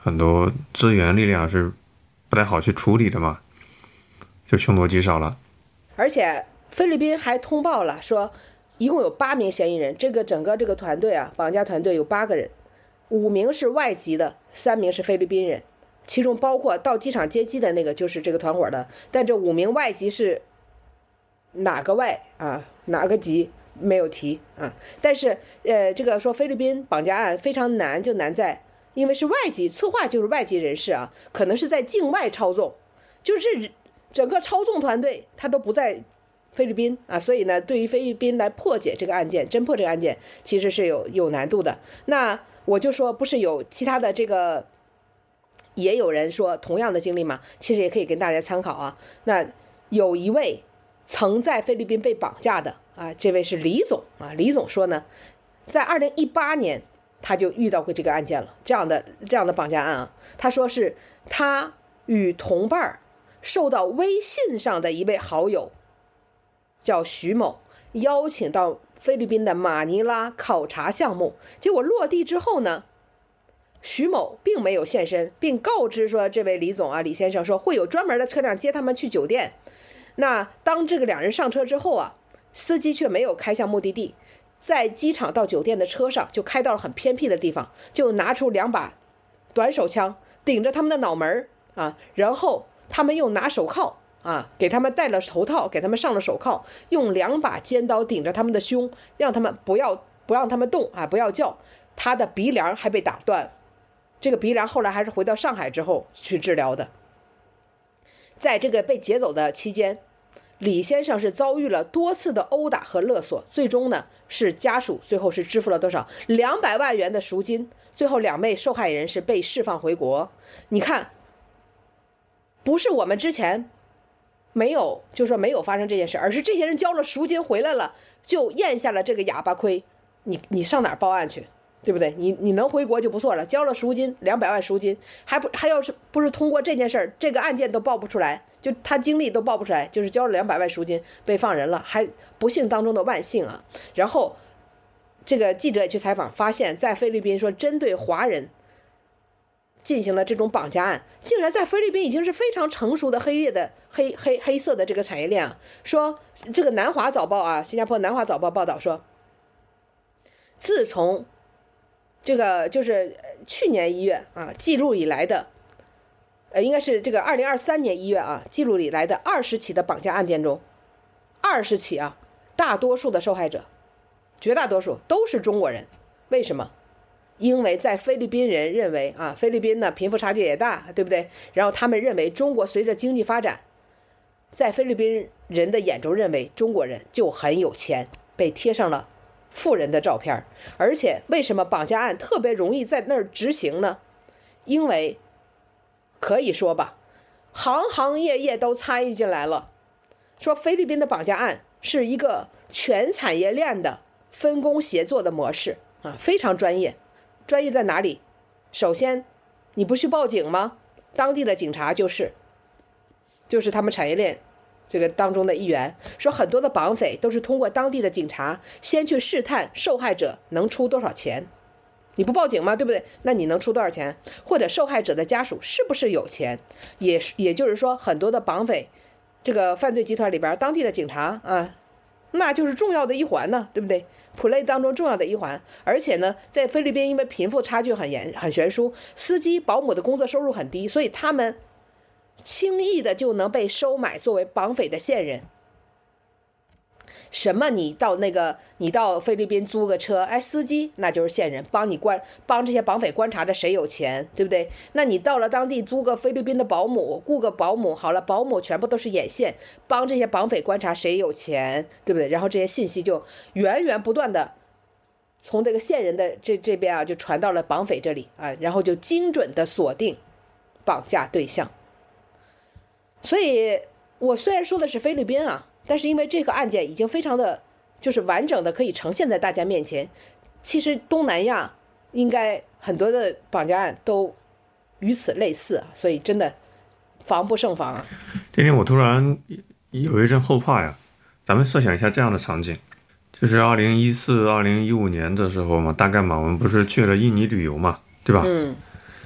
很多资源力量是不太好去处理的嘛，就凶多吉少了。
而且菲律宾还通报了说，一共有八名嫌疑人，这个整个这个团队啊，绑架团队有八个人，五名是外籍的，三名是菲律宾人，其中包括到机场接机的那个就是这个团伙的，但这五名外籍是哪个外啊，哪个籍没有提啊。但是呃，这个说菲律宾绑架案非常难，就难在因为是外籍，策划就是外籍人士啊，可能是在境外操纵，就是整个操纵团队他都不在菲律宾啊，所以呢，对于菲律宾来破解这个案件，侦破这个案件，其实是有有难度的。那我就说，不是有其他的这个，也有人说同样的经历吗？其实也可以跟大家参考啊。那有一位曾在菲律宾被绑架的啊，这位是李总啊，李总说呢，在二零一八年他就遇到过这个案件了，这样的这样的绑架案啊，他说是他与同伴受到微信上的一位好友。叫徐某邀请到菲律宾的马尼拉考察项目，结果落地之后呢，徐某并没有现身，并告知说这位李总啊，李先生说会有专门的车辆接他们去酒店。那当这个两人上车之后啊，司机却没有开向目的地，在机场到酒店的车上就开到了很偏僻的地方，就拿出两把短手枪顶着他们的脑门啊，然后他们又拿手铐啊，给他们戴了头套，给他们上了手铐，用两把尖刀顶着他们的胸，让他们不要不让他们动啊，不要叫。他的鼻梁还被打断，这个鼻梁后来还是回到上海之后去治疗的。在这个被劫走的期间，李先生是遭遇了多次的殴打和勒索，最终呢是家属最后是支付了多少两百万元的赎金，最后两位受害人是被释放回国。你看，不是我们之前没有，就是说没有发生这件事，而是这些人交了赎金回来了，就咽下了这个哑巴亏。你你上哪儿报案去，对不对？你你能回国就不错了，交了赎金两百万赎金，还不还要是不是通过这件事，这个案件都报不出来，就他经历都报不出来，就是交了两百万赎金被放人了，还不幸当中的万幸啊。然后这个记者也去采访，发现在菲律宾说针对华人进行了这种绑架案，竟然在菲律宾已经是非常成熟的黑夜的黑黑黑色的这个产业链啊。说这个南华早报啊，新加坡南华早报报道说，自从这个就是去年一月啊记录以来的，呃，应该是这个二零二三年一月啊记录以来的二十起的绑架案件中，二十起啊，大多数的受害者，绝大多数都是中国人。为什么？因为在菲律宾人认为啊，菲律宾呢贫富差距也大，对不对？然后他们认为中国随着经济发展，在菲律宾人的眼中认为中国人就很有钱，被贴上了富人的照片。而且为什么绑架案特别容易在那儿执行呢？因为可以说吧，行行业业都参与进来了。说菲律宾的绑架案是一个全产业链的分工协作的模式啊，非常专业。专业在哪里？首先，你不去报警吗？当地的警察就是就是他们产业链这个当中的一员。说很多的绑匪都是通过当地的警察先去试探受害者能出多少钱。你不报警吗？对不对？那你能出多少钱？或者受害者的家属是不是有钱？也也就是说，很多的绑匪这个犯罪集团里边，当地的警察啊，那就是重要的一环呢，对不对？play 当中重要的一环。而且呢，在菲律宾因为贫富差距很严很悬殊，司机保姆的工作收入很低，所以他们轻易的就能被收买作为绑匪的线人。什么你到那个你到菲律宾租个车，哎，司机那就是线人，帮你观帮这些绑匪观察着谁有钱，对不对？那你到了当地租个菲律宾的保姆，雇个保姆，好了，保姆全部都是眼线，帮这些绑匪观察谁有钱，对不对？然后这些信息就源源不断的从这个线人的这这边啊，就传到了绑匪这里啊，然后就精准的锁定绑架对象。所以我虽然说的是菲律宾啊，但是因为这个案件已经非常的就是完整的可以呈现在大家面前，其实东南亚应该很多的绑架案都与此类似啊，所以真的防不胜防啊。
今天我突然有一阵后怕呀，咱们设想一下这样的场景，就是二零一四、二零一五年的时候嘛，大概嘛，我们不是去了印尼旅游嘛，对吧？
嗯。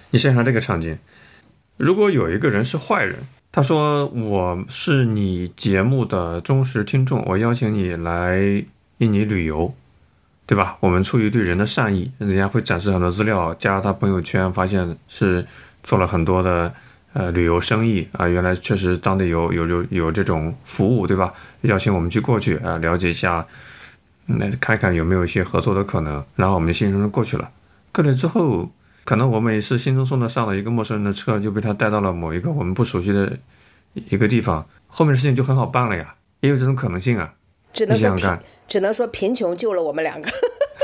你想想这个场景，如果有一个人是坏人，他说我是你节目的忠实听众，我邀请你来印尼旅游，对吧？我们出于对人的善意，人家会展示很多资料，加入他朋友圈，发现是做了很多的呃旅游生意啊，原来确实当地有有有有这种服务，对吧？邀请我们去过去啊，了解一下，那、嗯、看看有没有一些合作的可能，然后我们就兴冲冲过去了。过去之后，可能我们也是兴冲冲的上了一个陌生人的车，就被他带到了某一个我们不熟悉的一个地方，后面的事情就很好办了呀，也有这种可能性啊。
只能说
想想看，
只能说贫穷救了我们两个。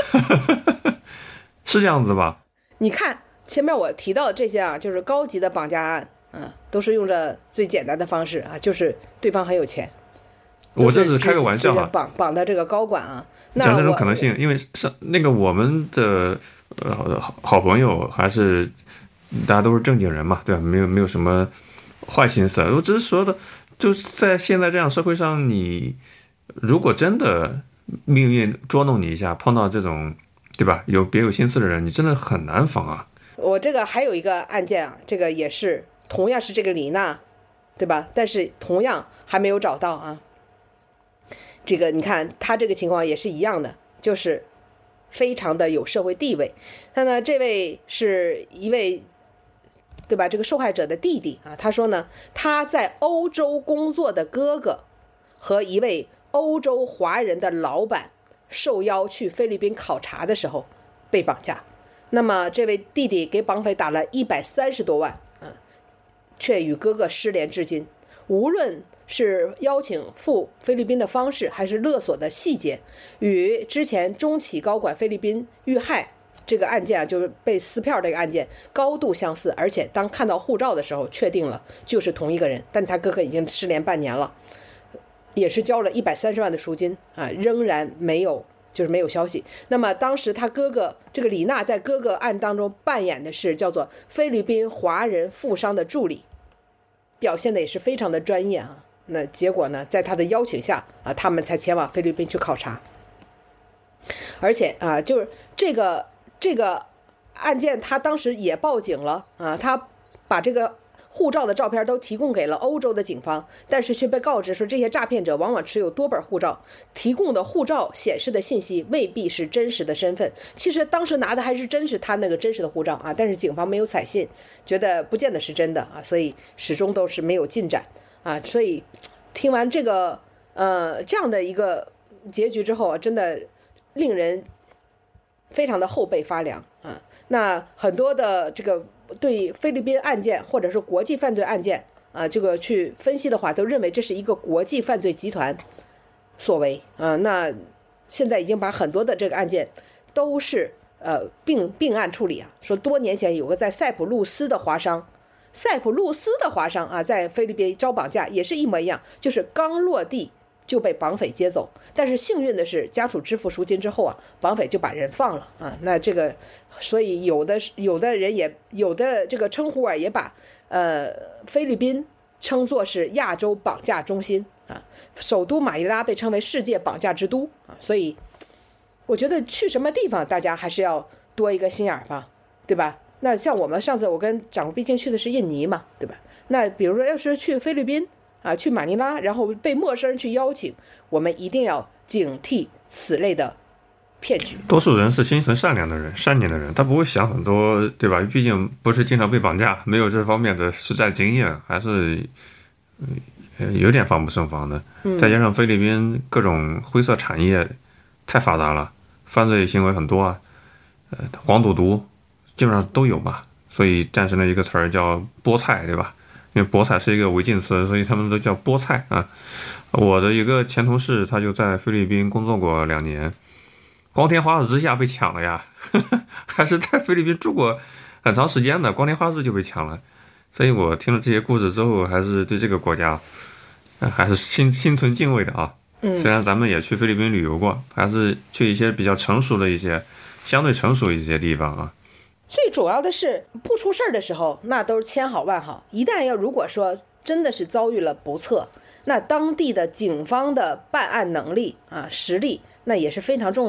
是这样子吧？
你看前面我提到的这些啊，就是高级的绑架案，嗯，都是用着最简单的方式啊，就是对方很有钱。
我这是开个玩笑哈，
绑绑的这个高管啊，
讲这种可能性，因为是那个我们的呃好朋友还是大家都是正经人嘛，对吧？没有没有什么坏心思。我只是说的，就是在现在这样社会上，你如果真的命运捉弄你一下，碰到这种对吧有别有心思的人，你真的很难防啊。
我这个还有一个案件啊，这个也是同样是这个李娜，对吧？但是同样还没有找到啊。这个你看他这个情况也是一样的，就是非常的有社会地位。他呢，这位是一位对吧这个受害者的弟弟啊，他说呢，他在欧洲工作的哥哥和一位欧洲华人的老板受邀去菲律宾考察的时候被绑架。那么这位弟弟给绑匪打了一百三十多万，嗯，却与哥哥失联至今。无论是邀请赴菲律宾的方式，还是勒索的细节，与之前中企高管菲律宾遇害这个案件啊，就是被撕票这个案件高度相似，而且当看到护照的时候，确定了就是同一个人。但他哥哥已经失联半年了，也是交了一百三十万的赎金啊，仍然没有就是没有消息。那么当时他哥哥这个李娜在哥哥案当中扮演的是叫做菲律宾华人富商的助理，表现的也是非常的专业啊。那结果呢，在他的邀请下啊，他们才前往菲律宾去考察。而且啊，就是这个这个案件，他当时也报警了啊，他把这个护照的照片都提供给了欧洲的警方，但是却被告知说这些诈骗者往往持有多本护照，提供的护照显示的信息未必是真实的身份。其实当时拿的还是真是他那个真实的护照啊，但是警方没有采信，觉得不见得是真的啊，所以始终都是没有进展啊。所以听完这个呃这样的一个结局之后啊，真的令人非常的后背发凉啊。那很多的这个对菲律宾案件或者是国际犯罪案件啊，这个去分析的话，都认为这是一个国际犯罪集团所为啊。那现在已经把很多的这个案件都是呃并并案处理啊。说多年前有个在塞浦路斯的华商，塞浦路斯的华商啊，在菲律宾遭绑架，也是一模一样，就是刚落地就被绑匪接走，但是幸运的是家属支付赎金之后啊，绑匪就把人放了啊。那这个，所以有的有的人也有的这个称呼啊，也把呃菲律宾称作是亚洲绑架中心啊，首都马尼拉被称为世界绑架之都啊。所以我觉得去什么地方，大家还是要多一个心眼吧，对吧？那像我们上次我跟长毕竟去的是印尼嘛，对吧？那比如说要是去菲律宾啊，去马尼拉，然后被陌生人去邀请，我们一定要警惕此类的骗局。
多数人是心存善良的人，善念的人，他不会想很多，对吧？毕竟不是经常被绑架，没有这方面的实战经验，还是有点防不胜防的。再加上菲律宾各种灰色产业太发达了，犯罪行为很多啊，呃，黄赌毒基本上都有嘛，所以诞生了一个词儿叫菠菜，对吧？因为菠菜是一个违禁词，所以他们都叫菠菜啊。我的一个前同事，他就在菲律宾工作过两年，光天化日之下被抢了呀，呵呵，还是在菲律宾住过很长时间的，光天化日就被抢了。所以我听了这些故事之后，还是对这个国家，呃、还是心心存敬畏的啊。虽然咱们也去菲律宾旅游过，还是去一些比较成熟的一些、相对成熟一些地方啊。
最主要的是不出事儿的时候，那都是千好万好。一旦要如果说真的是遭遇了不测，那当地的警方的办案能力啊、实力，那也是非常重要的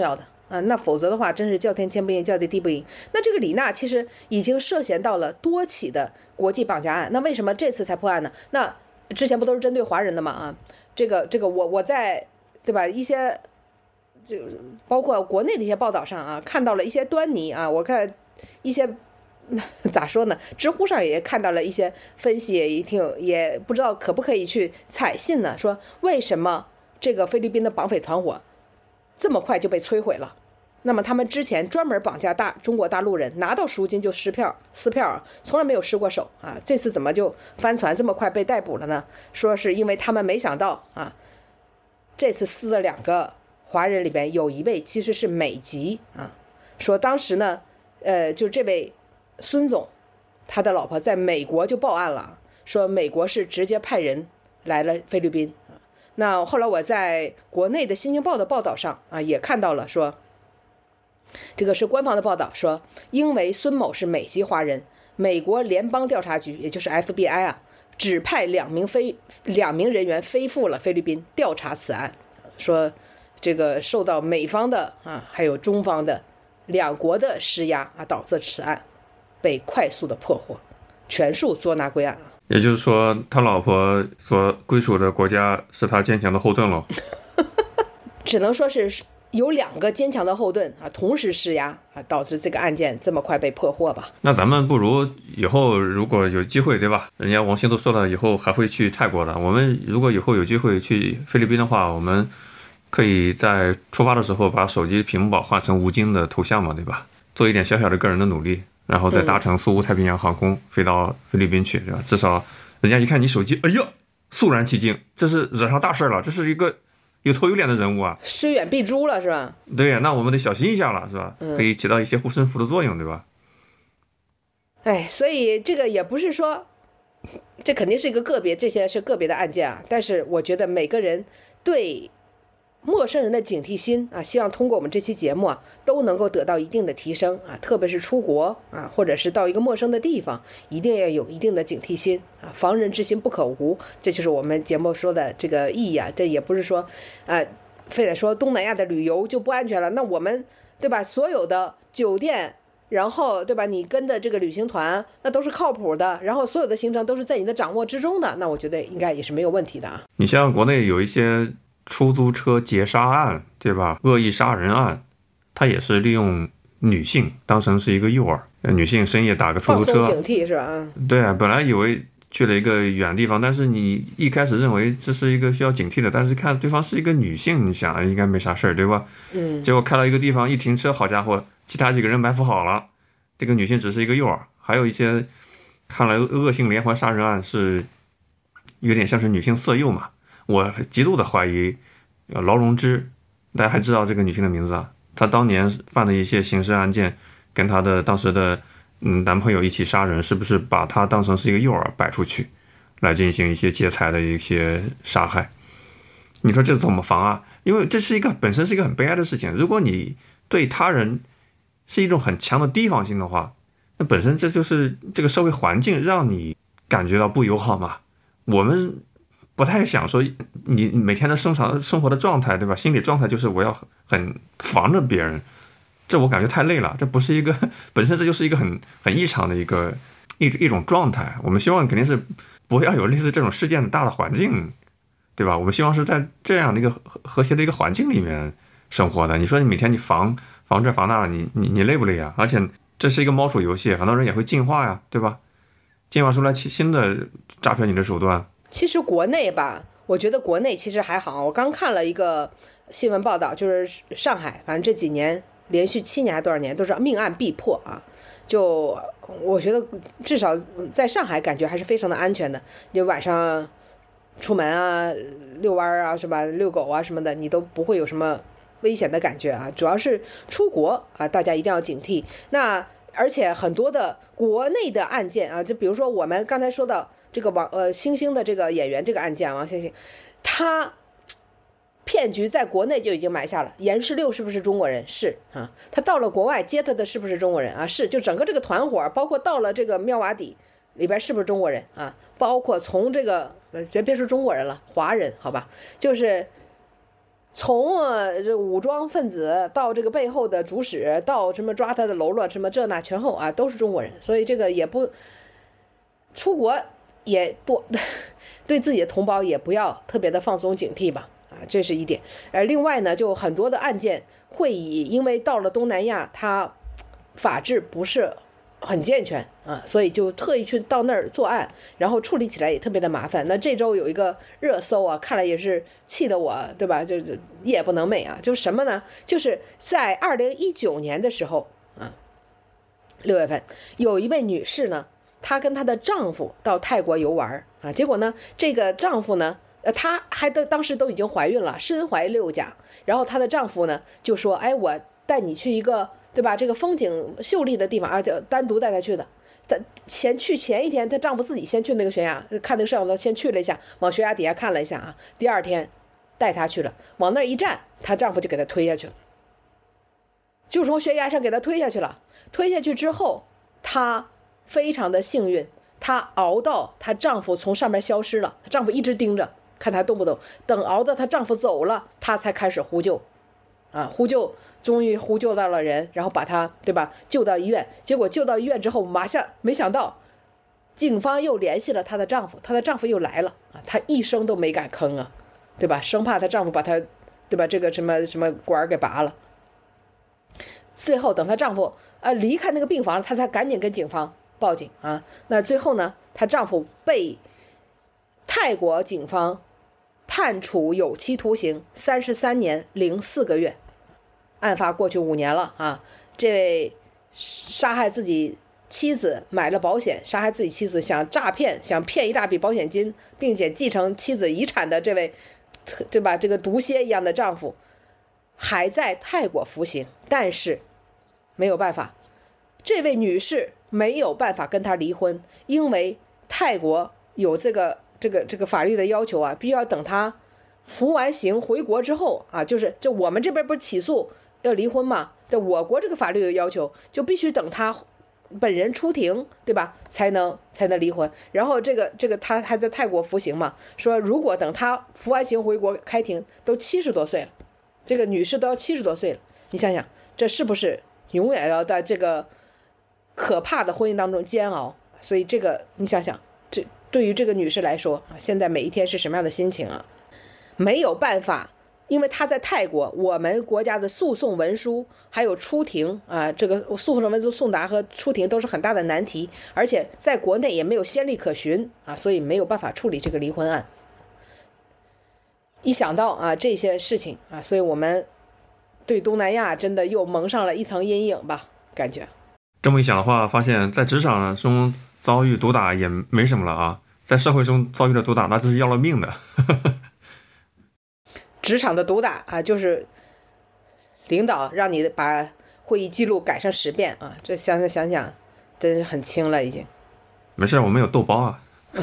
啊，那否则的话真是叫天天不应，叫地地不应。那这个李娜其实已经涉嫌到了多起的国际绑架案，那为什么这次才破案呢？那之前不都是针对华人的吗？啊，这个这个我我在对吧一些就包括国内的一些报道上啊，看到了一些端倪啊，我看一些咋说呢？知乎上也看到了一些分析，也挺有，也不知道可不可以去采信呢？说为什么这个菲律宾的绑匪团伙这么快就被摧毁了？那么他们之前专门绑架大中国大陆人，拿到赎金就撕票撕票，从来没有失过手啊！这次怎么就翻船这么快被逮捕了呢？说是因为他们没想到啊，这次撕的两个华人里边有一位其实是美籍啊，说当时呢，呃，就这位孙总，他的老婆在美国就报案了，说美国是直接派人来了菲律宾。那后来我在国内的《新京报》的报道上啊，也看到了说，这个是官方的报道，说因为孙某是美籍华人，美国联邦调查局也就是 F B I 啊，指派两名飞两名人员飞赴了菲律宾调查此案，说这个受到美方的啊还有中方的两国的施压啊，导致此案被快速的破获，全数捉拿归案啊。
也就是说，他老婆所归属的国家是他坚强的后盾了。
只能说是有两个坚强的后盾啊，同时施压啊，导致这个案件这么快被破获吧。
那咱们不如以后如果有机会，对吧？人家王兴都说了，以后还会去泰国的。我们如果以后有机会去菲律宾的话，我们可以在出发的时候把手机屏幕宝换成吴京的头像嘛，对吧？做一点小小的个人的努力。然后再搭乘苏太平洋航空飞到菲律宾去，对吧？至少人家一看你手机，哎呀，肃然起敬，这是惹上大事了，这是一个有头有脸的人物啊，
虽远必诛了，是吧？
对呀，那我们得小心一下了，是吧？可以起到一些护身符的作用，对吧？
哎，所以这个也不是说，这肯定是一个个别，这些是个别的案件啊。但是我觉得每个人对陌生人的警惕心啊，希望通过我们这期节目啊，都能够得到一定的提升啊，特别是出国啊，或者是到一个陌生的地方，一定要有一定的警惕心啊，防人之心不可无，这就是我们节目说的这个意义啊。这也不是说，啊，非得说东南亚的旅游就不安全了，那我们对吧？所有的酒店，然后对吧？你跟的这个旅行团，那都是靠谱的，然后所有的行程都是在你的掌握之中的，那我觉得应该也是没有问题的啊。
你像国内有一些出租车劫杀案，对吧？恶意杀人案，它也是利用女性当成是一个诱饵，女性深夜打个出租车，
放松警惕是吧？
对啊，本来以为去了一个远地方，但是你一开始认为这是一个需要警惕的，但是看对方是一个女性，你想应该没啥事儿，对吧？
嗯。
结果开到一个地方一停车，好家伙，其他几个人埋伏好了，这个女性只是一个诱饵。还有一些看来恶性连环杀人案是有点像是女性色诱嘛。我极度的怀疑，劳荣枝，大家还知道这个女性的名字啊？她当年犯的一些刑事案件，跟她的当时的嗯男朋友一起杀人，是不是把她当成是一个诱饵摆出去，来进行一些劫财的一些杀害？你说这怎么防啊？因为这是一个本身是一个很悲哀的事情。如果你对他人是一种很强的提防性的话，那本身这就是这个社会环境让你感觉到不友好嘛。我们不太想说你每天的生活生活的状态，对吧？心理状态就是我要很防着别人，这我感觉太累了。这不是一个本身这就是一个很很异常的一个一一种状态。我们希望肯定是不要有类似这种事件的大的环境，对吧？我们希望是在这样的一个和谐的一个环境里面生活的。你说你每天你防防这防那，你你你累不累啊？而且这是一个猫鼠游戏，很多人也会进化呀，对吧？进化出来新的诈骗你的手段。
其实国内吧，我觉得国内其实还好。我刚看了一个新闻报道，就是上海，反正这几年连续七年还多少年都是命案必破啊。就我觉得至少在上海感觉还是非常的安全的。就晚上出门啊、遛弯啊，是吧？遛狗啊什么的，你都不会有什么危险的感觉啊。主要是出国啊，大家一定要警惕。那而且很多的国内的案件啊，就比如说我们刚才说到这个王呃星星的这个演员这个案件，王星星，他骗局在国内就已经埋下了。严世六是不是中国人？是啊。他到了国外接他的是不是中国人啊？是。就整个这个团伙，包括到了这个妙瓦底里边是不是中国人啊？包括从这个别别说中国人了，华人好吧，就是从呃这武装分子到这个背后的主使，到什么抓他的喽啰，什么这那全后啊，都是中国人，所以这个也不出国也多，对自己的同胞也不要特别的放松警惕吧，啊，这是一点。而另外呢，就很多的案件会以因为到了东南亚，它法治不是很健全啊，所以就特意去到那儿作案，然后处理起来也特别的麻烦。那这周有一个热搜啊，看了也是气得我，对吧？就夜不能寐啊。就是什么呢？就是在二零一九年的时候啊，六月份有一位女士呢，她跟她的丈夫到泰国游玩啊，结果呢，这个丈夫呢，呃，她还都当时都已经怀孕了，身怀六甲，然后她的丈夫呢就说，哎，我带你去一个。对吧？这个风景秀丽的地方啊，就单独带她去的。她前去前一天，她丈夫自己先去那个悬崖，看那个摄像头，先去了一下，往悬崖底下看了一下啊。第二天带她去了，往那儿一站，她丈夫就给她推下去了，就从悬崖上给她推下去了。推下去之后，她非常的幸运，她熬到她丈夫从上面消失了，她丈夫一直盯着看她动不动，等熬到她丈夫走了，她才开始呼救。啊，呼救，终于呼救到了人，然后把他，对吧，救到医院。结果救到医院之后，马上没想到，警方又联系了她的丈夫，她的丈夫又来了啊，她一声都没敢吭啊，对吧？生怕她丈夫把她，对吧，这个什么什么管给拔了。最后等她丈夫啊离开那个病房，她才赶紧跟警方报警啊。那最后呢，她丈夫被泰国警方判处有期徒刑三十三年零四个月，案发过去五年了啊！这位杀害自己妻子买了保险，杀害自己妻子想诈骗，想骗一大笔保险金，并且继承妻子遗产的这位，对吧？这个毒蝎一样的丈夫，还在泰国服刑，但是没有办法，这位女士没有办法跟他离婚，因为泰国有这个。这个这个法律的要求啊，必须要等他服完刑回国之后啊，就是就我们这边不是起诉要离婚嘛？在我国这个法律有要求，就必须等他本人出庭，对吧？才能才能离婚。然后这个这个他还在泰国服刑嘛？说如果等他服完刑回国开庭，都七十多岁了，这个女士都要七十多岁了，你想想，这是不是永远要在这个可怕的婚姻当中煎熬？所以这个你想想，这。对于这个女士来说啊，现在每一天是什么样的心情啊？没有办法，因为她在泰国，我们国家的诉讼文书还有出庭啊，这个诉讼文书送达和出庭都是很大的难题，而且在国内也没有先例可循啊，所以没有办法处理这个离婚案。一想到啊这些事情啊，所以我们对东南亚真的又蒙上了一层阴影吧，感觉。
这么一想的话，发现在职场中遭遇毒打也没什么了啊，在社会中遭遇的毒打那真是要了命的。
职场的毒打啊，就是领导让你把会议记录改成十遍啊，这想想想想真是很轻了已经。
没事，我们有豆包啊。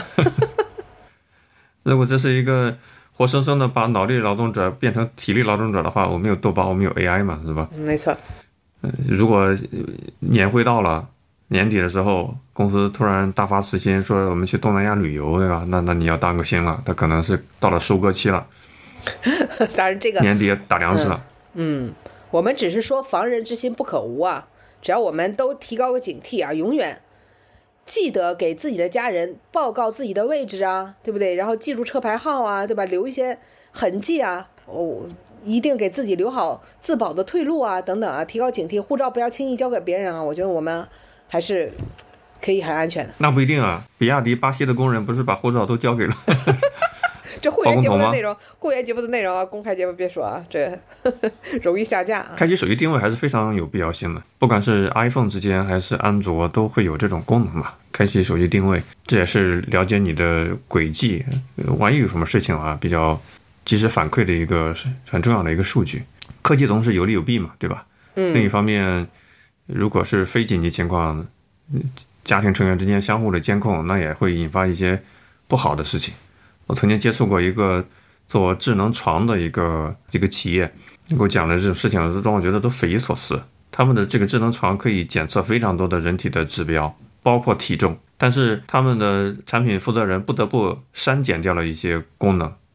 如果这是一个活生生的把脑力劳动者变成体力劳动者的话，我们有豆包，我们有 A I 嘛，是吧？
没错。
如果年会到了，年底的时候，公司突然大发慈心说我们去东南亚旅游，对吧？那那你要当个心了，他可能是到了收割期了。
当然，这个
年底打粮食了。
嗯，嗯我们只是说防人之心不可无啊。只要我们都提高个警惕啊，永远记得给自己的家人报告自己的位置啊，对不对？然后记住车牌号啊，对吧？留一些痕迹啊，哦。一定给自己留好自保的退路啊，等等啊，提高警惕。护照不要轻易交给别人啊，我觉得我们还是可以很安全的。
那不一定啊，比亚迪巴西的工人不是把护照都交给了？
这会员节目的内容，会员节目的内容啊，公开节目别说啊，这容易下架啊。
开启手机定位还是非常有必要性的，不管是 iPhone 之间还是安卓都会有这种功能嘛。开启手机定位，这也是了解你的轨迹，万一有什么事情啊，比较及时反馈的一个很重要的一个数据。科技总是有利有弊嘛，对吧？
嗯。
另一方面，如果是非紧急情况，家庭成员之间相互的监控，那也会引发一些不好的事情。我曾经接触过一个做智能床的一个一个企业，给我讲的这种事情让我觉得都匪夷所思。他们的这个智能床可以检测非常多的人体的指标，包括体重，但是他们的产品负责人不得不删减掉了一些功能。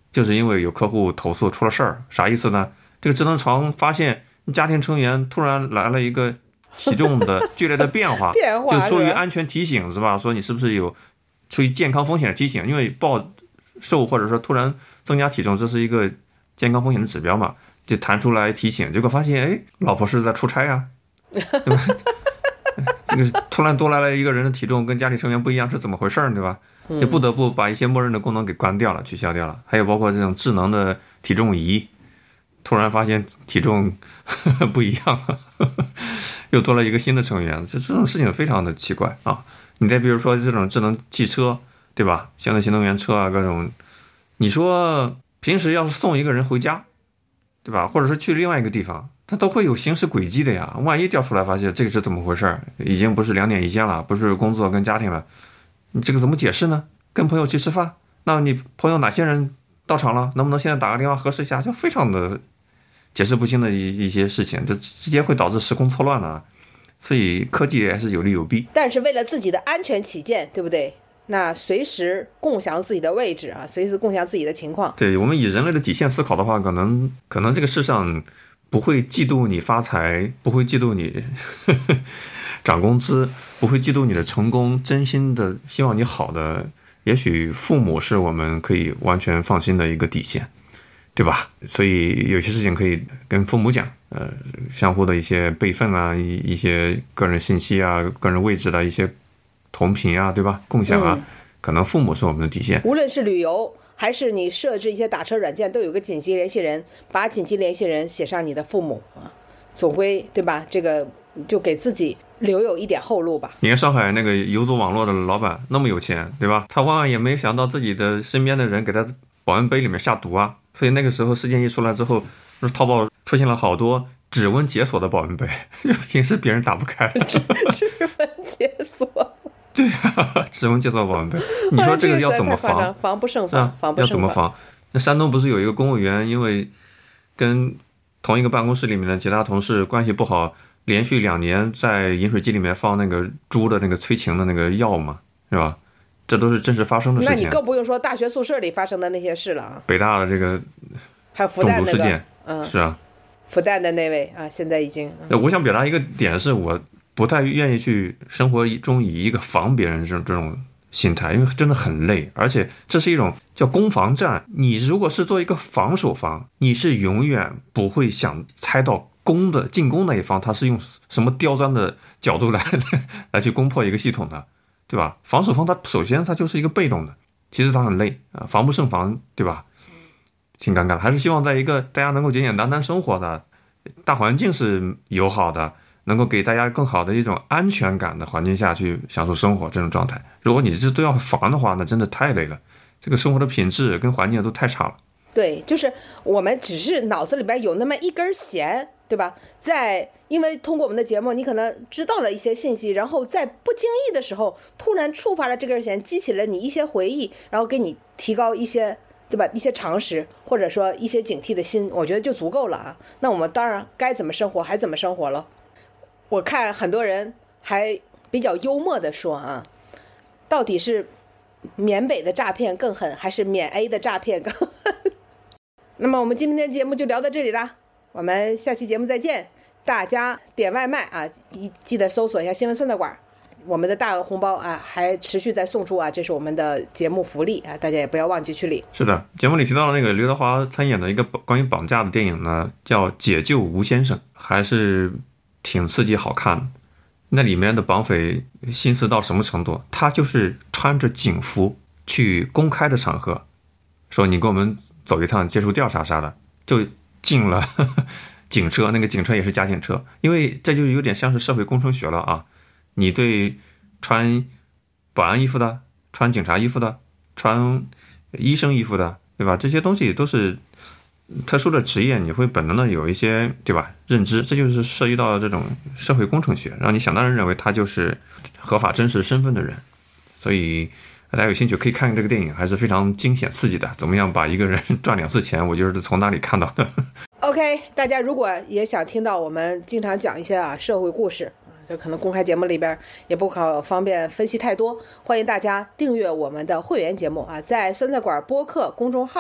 就是因为有客户投诉出了事儿，啥意思呢？这个智能床发现家庭成员突然来了一个体重的剧烈的变化，
变化
就出于安全提醒是吧？说你是不是有出于健康风险的提醒？因为暴瘦或者说突然增加体重，这是一个健康风险的指标嘛，就弹出来提醒。结果发现，哎，老婆是在出差啊，对吧？这个突然多来了一个人的体重跟家里成员不一样，是怎么回事儿，对吧？就不得不把一些默认的功能给关掉了，取消掉了。还有包括这种智能的体重仪，突然发现体重呵呵不一样了，呵呵又多了一个新的成员，这这种事情非常的奇怪啊！你再比如说这种智能汽车，对吧？现在新能源车啊，各种，你说平时要是送一个人回家，对吧？或者是去另外一个地方，它都会有行驶轨迹的呀。万一调出来发现这个是怎么回事，已经不是两点一线了，不是工作跟家庭了，你这个怎么解释呢？跟朋友去吃饭，那你朋友哪些人到场了？能不能现在打个电话核实一下？就非常的解释不清的一一些事情，这直接会导致时空错乱啊。所以科技还是有利有弊，
但是为了自己的安全起见，对不对？那随时共享自己的位置啊，随时共享自己的情况。
对，我们以人类的底线思考的话，可能可能这个世上不会嫉妒你发财，不会嫉妒你呵呵涨工资，不会嫉妒你的成功，真心的希望你好的，也许父母是我们可以完全放心的一个底线，对吧？所以有些事情可以跟父母讲，呃，相互的一些备份啊，一一些个人信息啊，个人位置的一些同频啊，对吧？共享啊，嗯、可能父母是我们的底线。
无论是旅游还是你设置一些打车软件，都有个紧急联系人，把紧急联系人写上你的父母啊，总归对吧？这个就给自己留有一点后路吧。
你看上海那个游走网络的老板那么有钱，对吧？他万万也没想到自己的身边的人给他保温杯里面下毒啊！所以那个时候事件一出来之后，淘宝出现了好多指纹解锁的保温杯，就平时别人打不开了。
指纹解锁。
对啊，指纹解锁保温杯，你说这个要怎么防？
防不胜防，防不胜防。
要怎么防？那山东不是有一个公务员，因为跟同一个办公室里面的其他同事关系不好，连续两年在饮水机里面放那个猪的那个催情的那个药嘛，是吧？这都是真实发生的事情。
那你更不用说大学宿舍里发生的那些事了啊。
北大的这个
还有复旦
那个，嗯，是啊，
复旦的那位啊，现在已经。
嗯、我想表达一个点是，我不太愿意去生活中以一个防别人这种这种心态，因为真的很累，而且这是一种叫攻防战。你如果是做一个防守方，你是永远不会想猜到攻的进攻那一方他是用什么刁钻的角度来来去攻破一个系统的，对吧？防守方他首先他就是一个被动的，其实他很累啊，防不胜防，对吧？挺尴尬的，还是希望在一个大家能够简简单单生活的大环境是友好的，能够给大家更好的一种安全感的环境下去享受生活这种状态。如果你这都要防的话，那真的太累了，这个生活的品质跟环境都太差了。
对，就是我们只是脑子里边有那么一根弦，对吧？在因为通过我们的节目，你可能知道了一些信息，然后在不经意的时候突然触发了这根弦，激起了你一些回忆，然后给你提高一些，对吧？一些常识，或者说一些警惕的心，我觉得就足够了啊。那我们当然该怎么生活还怎么生活了。我看很多人还比较幽默的说啊，到底是缅北的诈骗更狠，还是缅 A 的诈骗更狠？那么我们今天的节目就聊到这里了，我们下期节目再见。大家点外卖啊，一记得搜索一下新闻酸菜馆，我们的大额红包啊还持续在送出啊，这是我们的节目福利啊，大家也不要忘记去领。
是的，节目里提到了那个刘德华参演的一个关于绑架的电影呢，叫《解救吴先生》，还是挺刺激好看的。那里面的绑匪心思到什么程度？他就是穿着警服去公开的场合，说你跟我们走一趟接受调查啥的，就进了呵呵警车，那个警车也是假警车，因为这就有点像是社会工程学了啊。你对穿保安衣服的、穿警察衣服的、穿医生衣服的，对吧？这些东西都是特殊的职业，你会本能的有一些，对吧？认知，这就是涉及到这种社会工程学，让你想当然认为他就是合法真实身份的人。所以大家有兴趣可以看这个电影，还是非常惊险刺激的。怎么样把一个人赚两次钱，我就是从哪里看到的。
OK， 大家如果也想听到我们经常讲一些啊社会故事，这可能公开节目里边也不好方便分析太多，欢迎大家订阅我们的会员节目啊，在酸菜馆播客公众号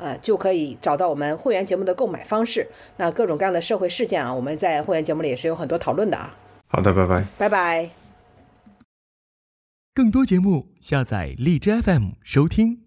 呃，就可以找到我们会员节目的购买方式。那各种各样的社会事件啊，我们在会员节目里也是有很多讨论的啊。
好的，拜拜，
拜拜。
更多节目下载荔枝 F M 收听。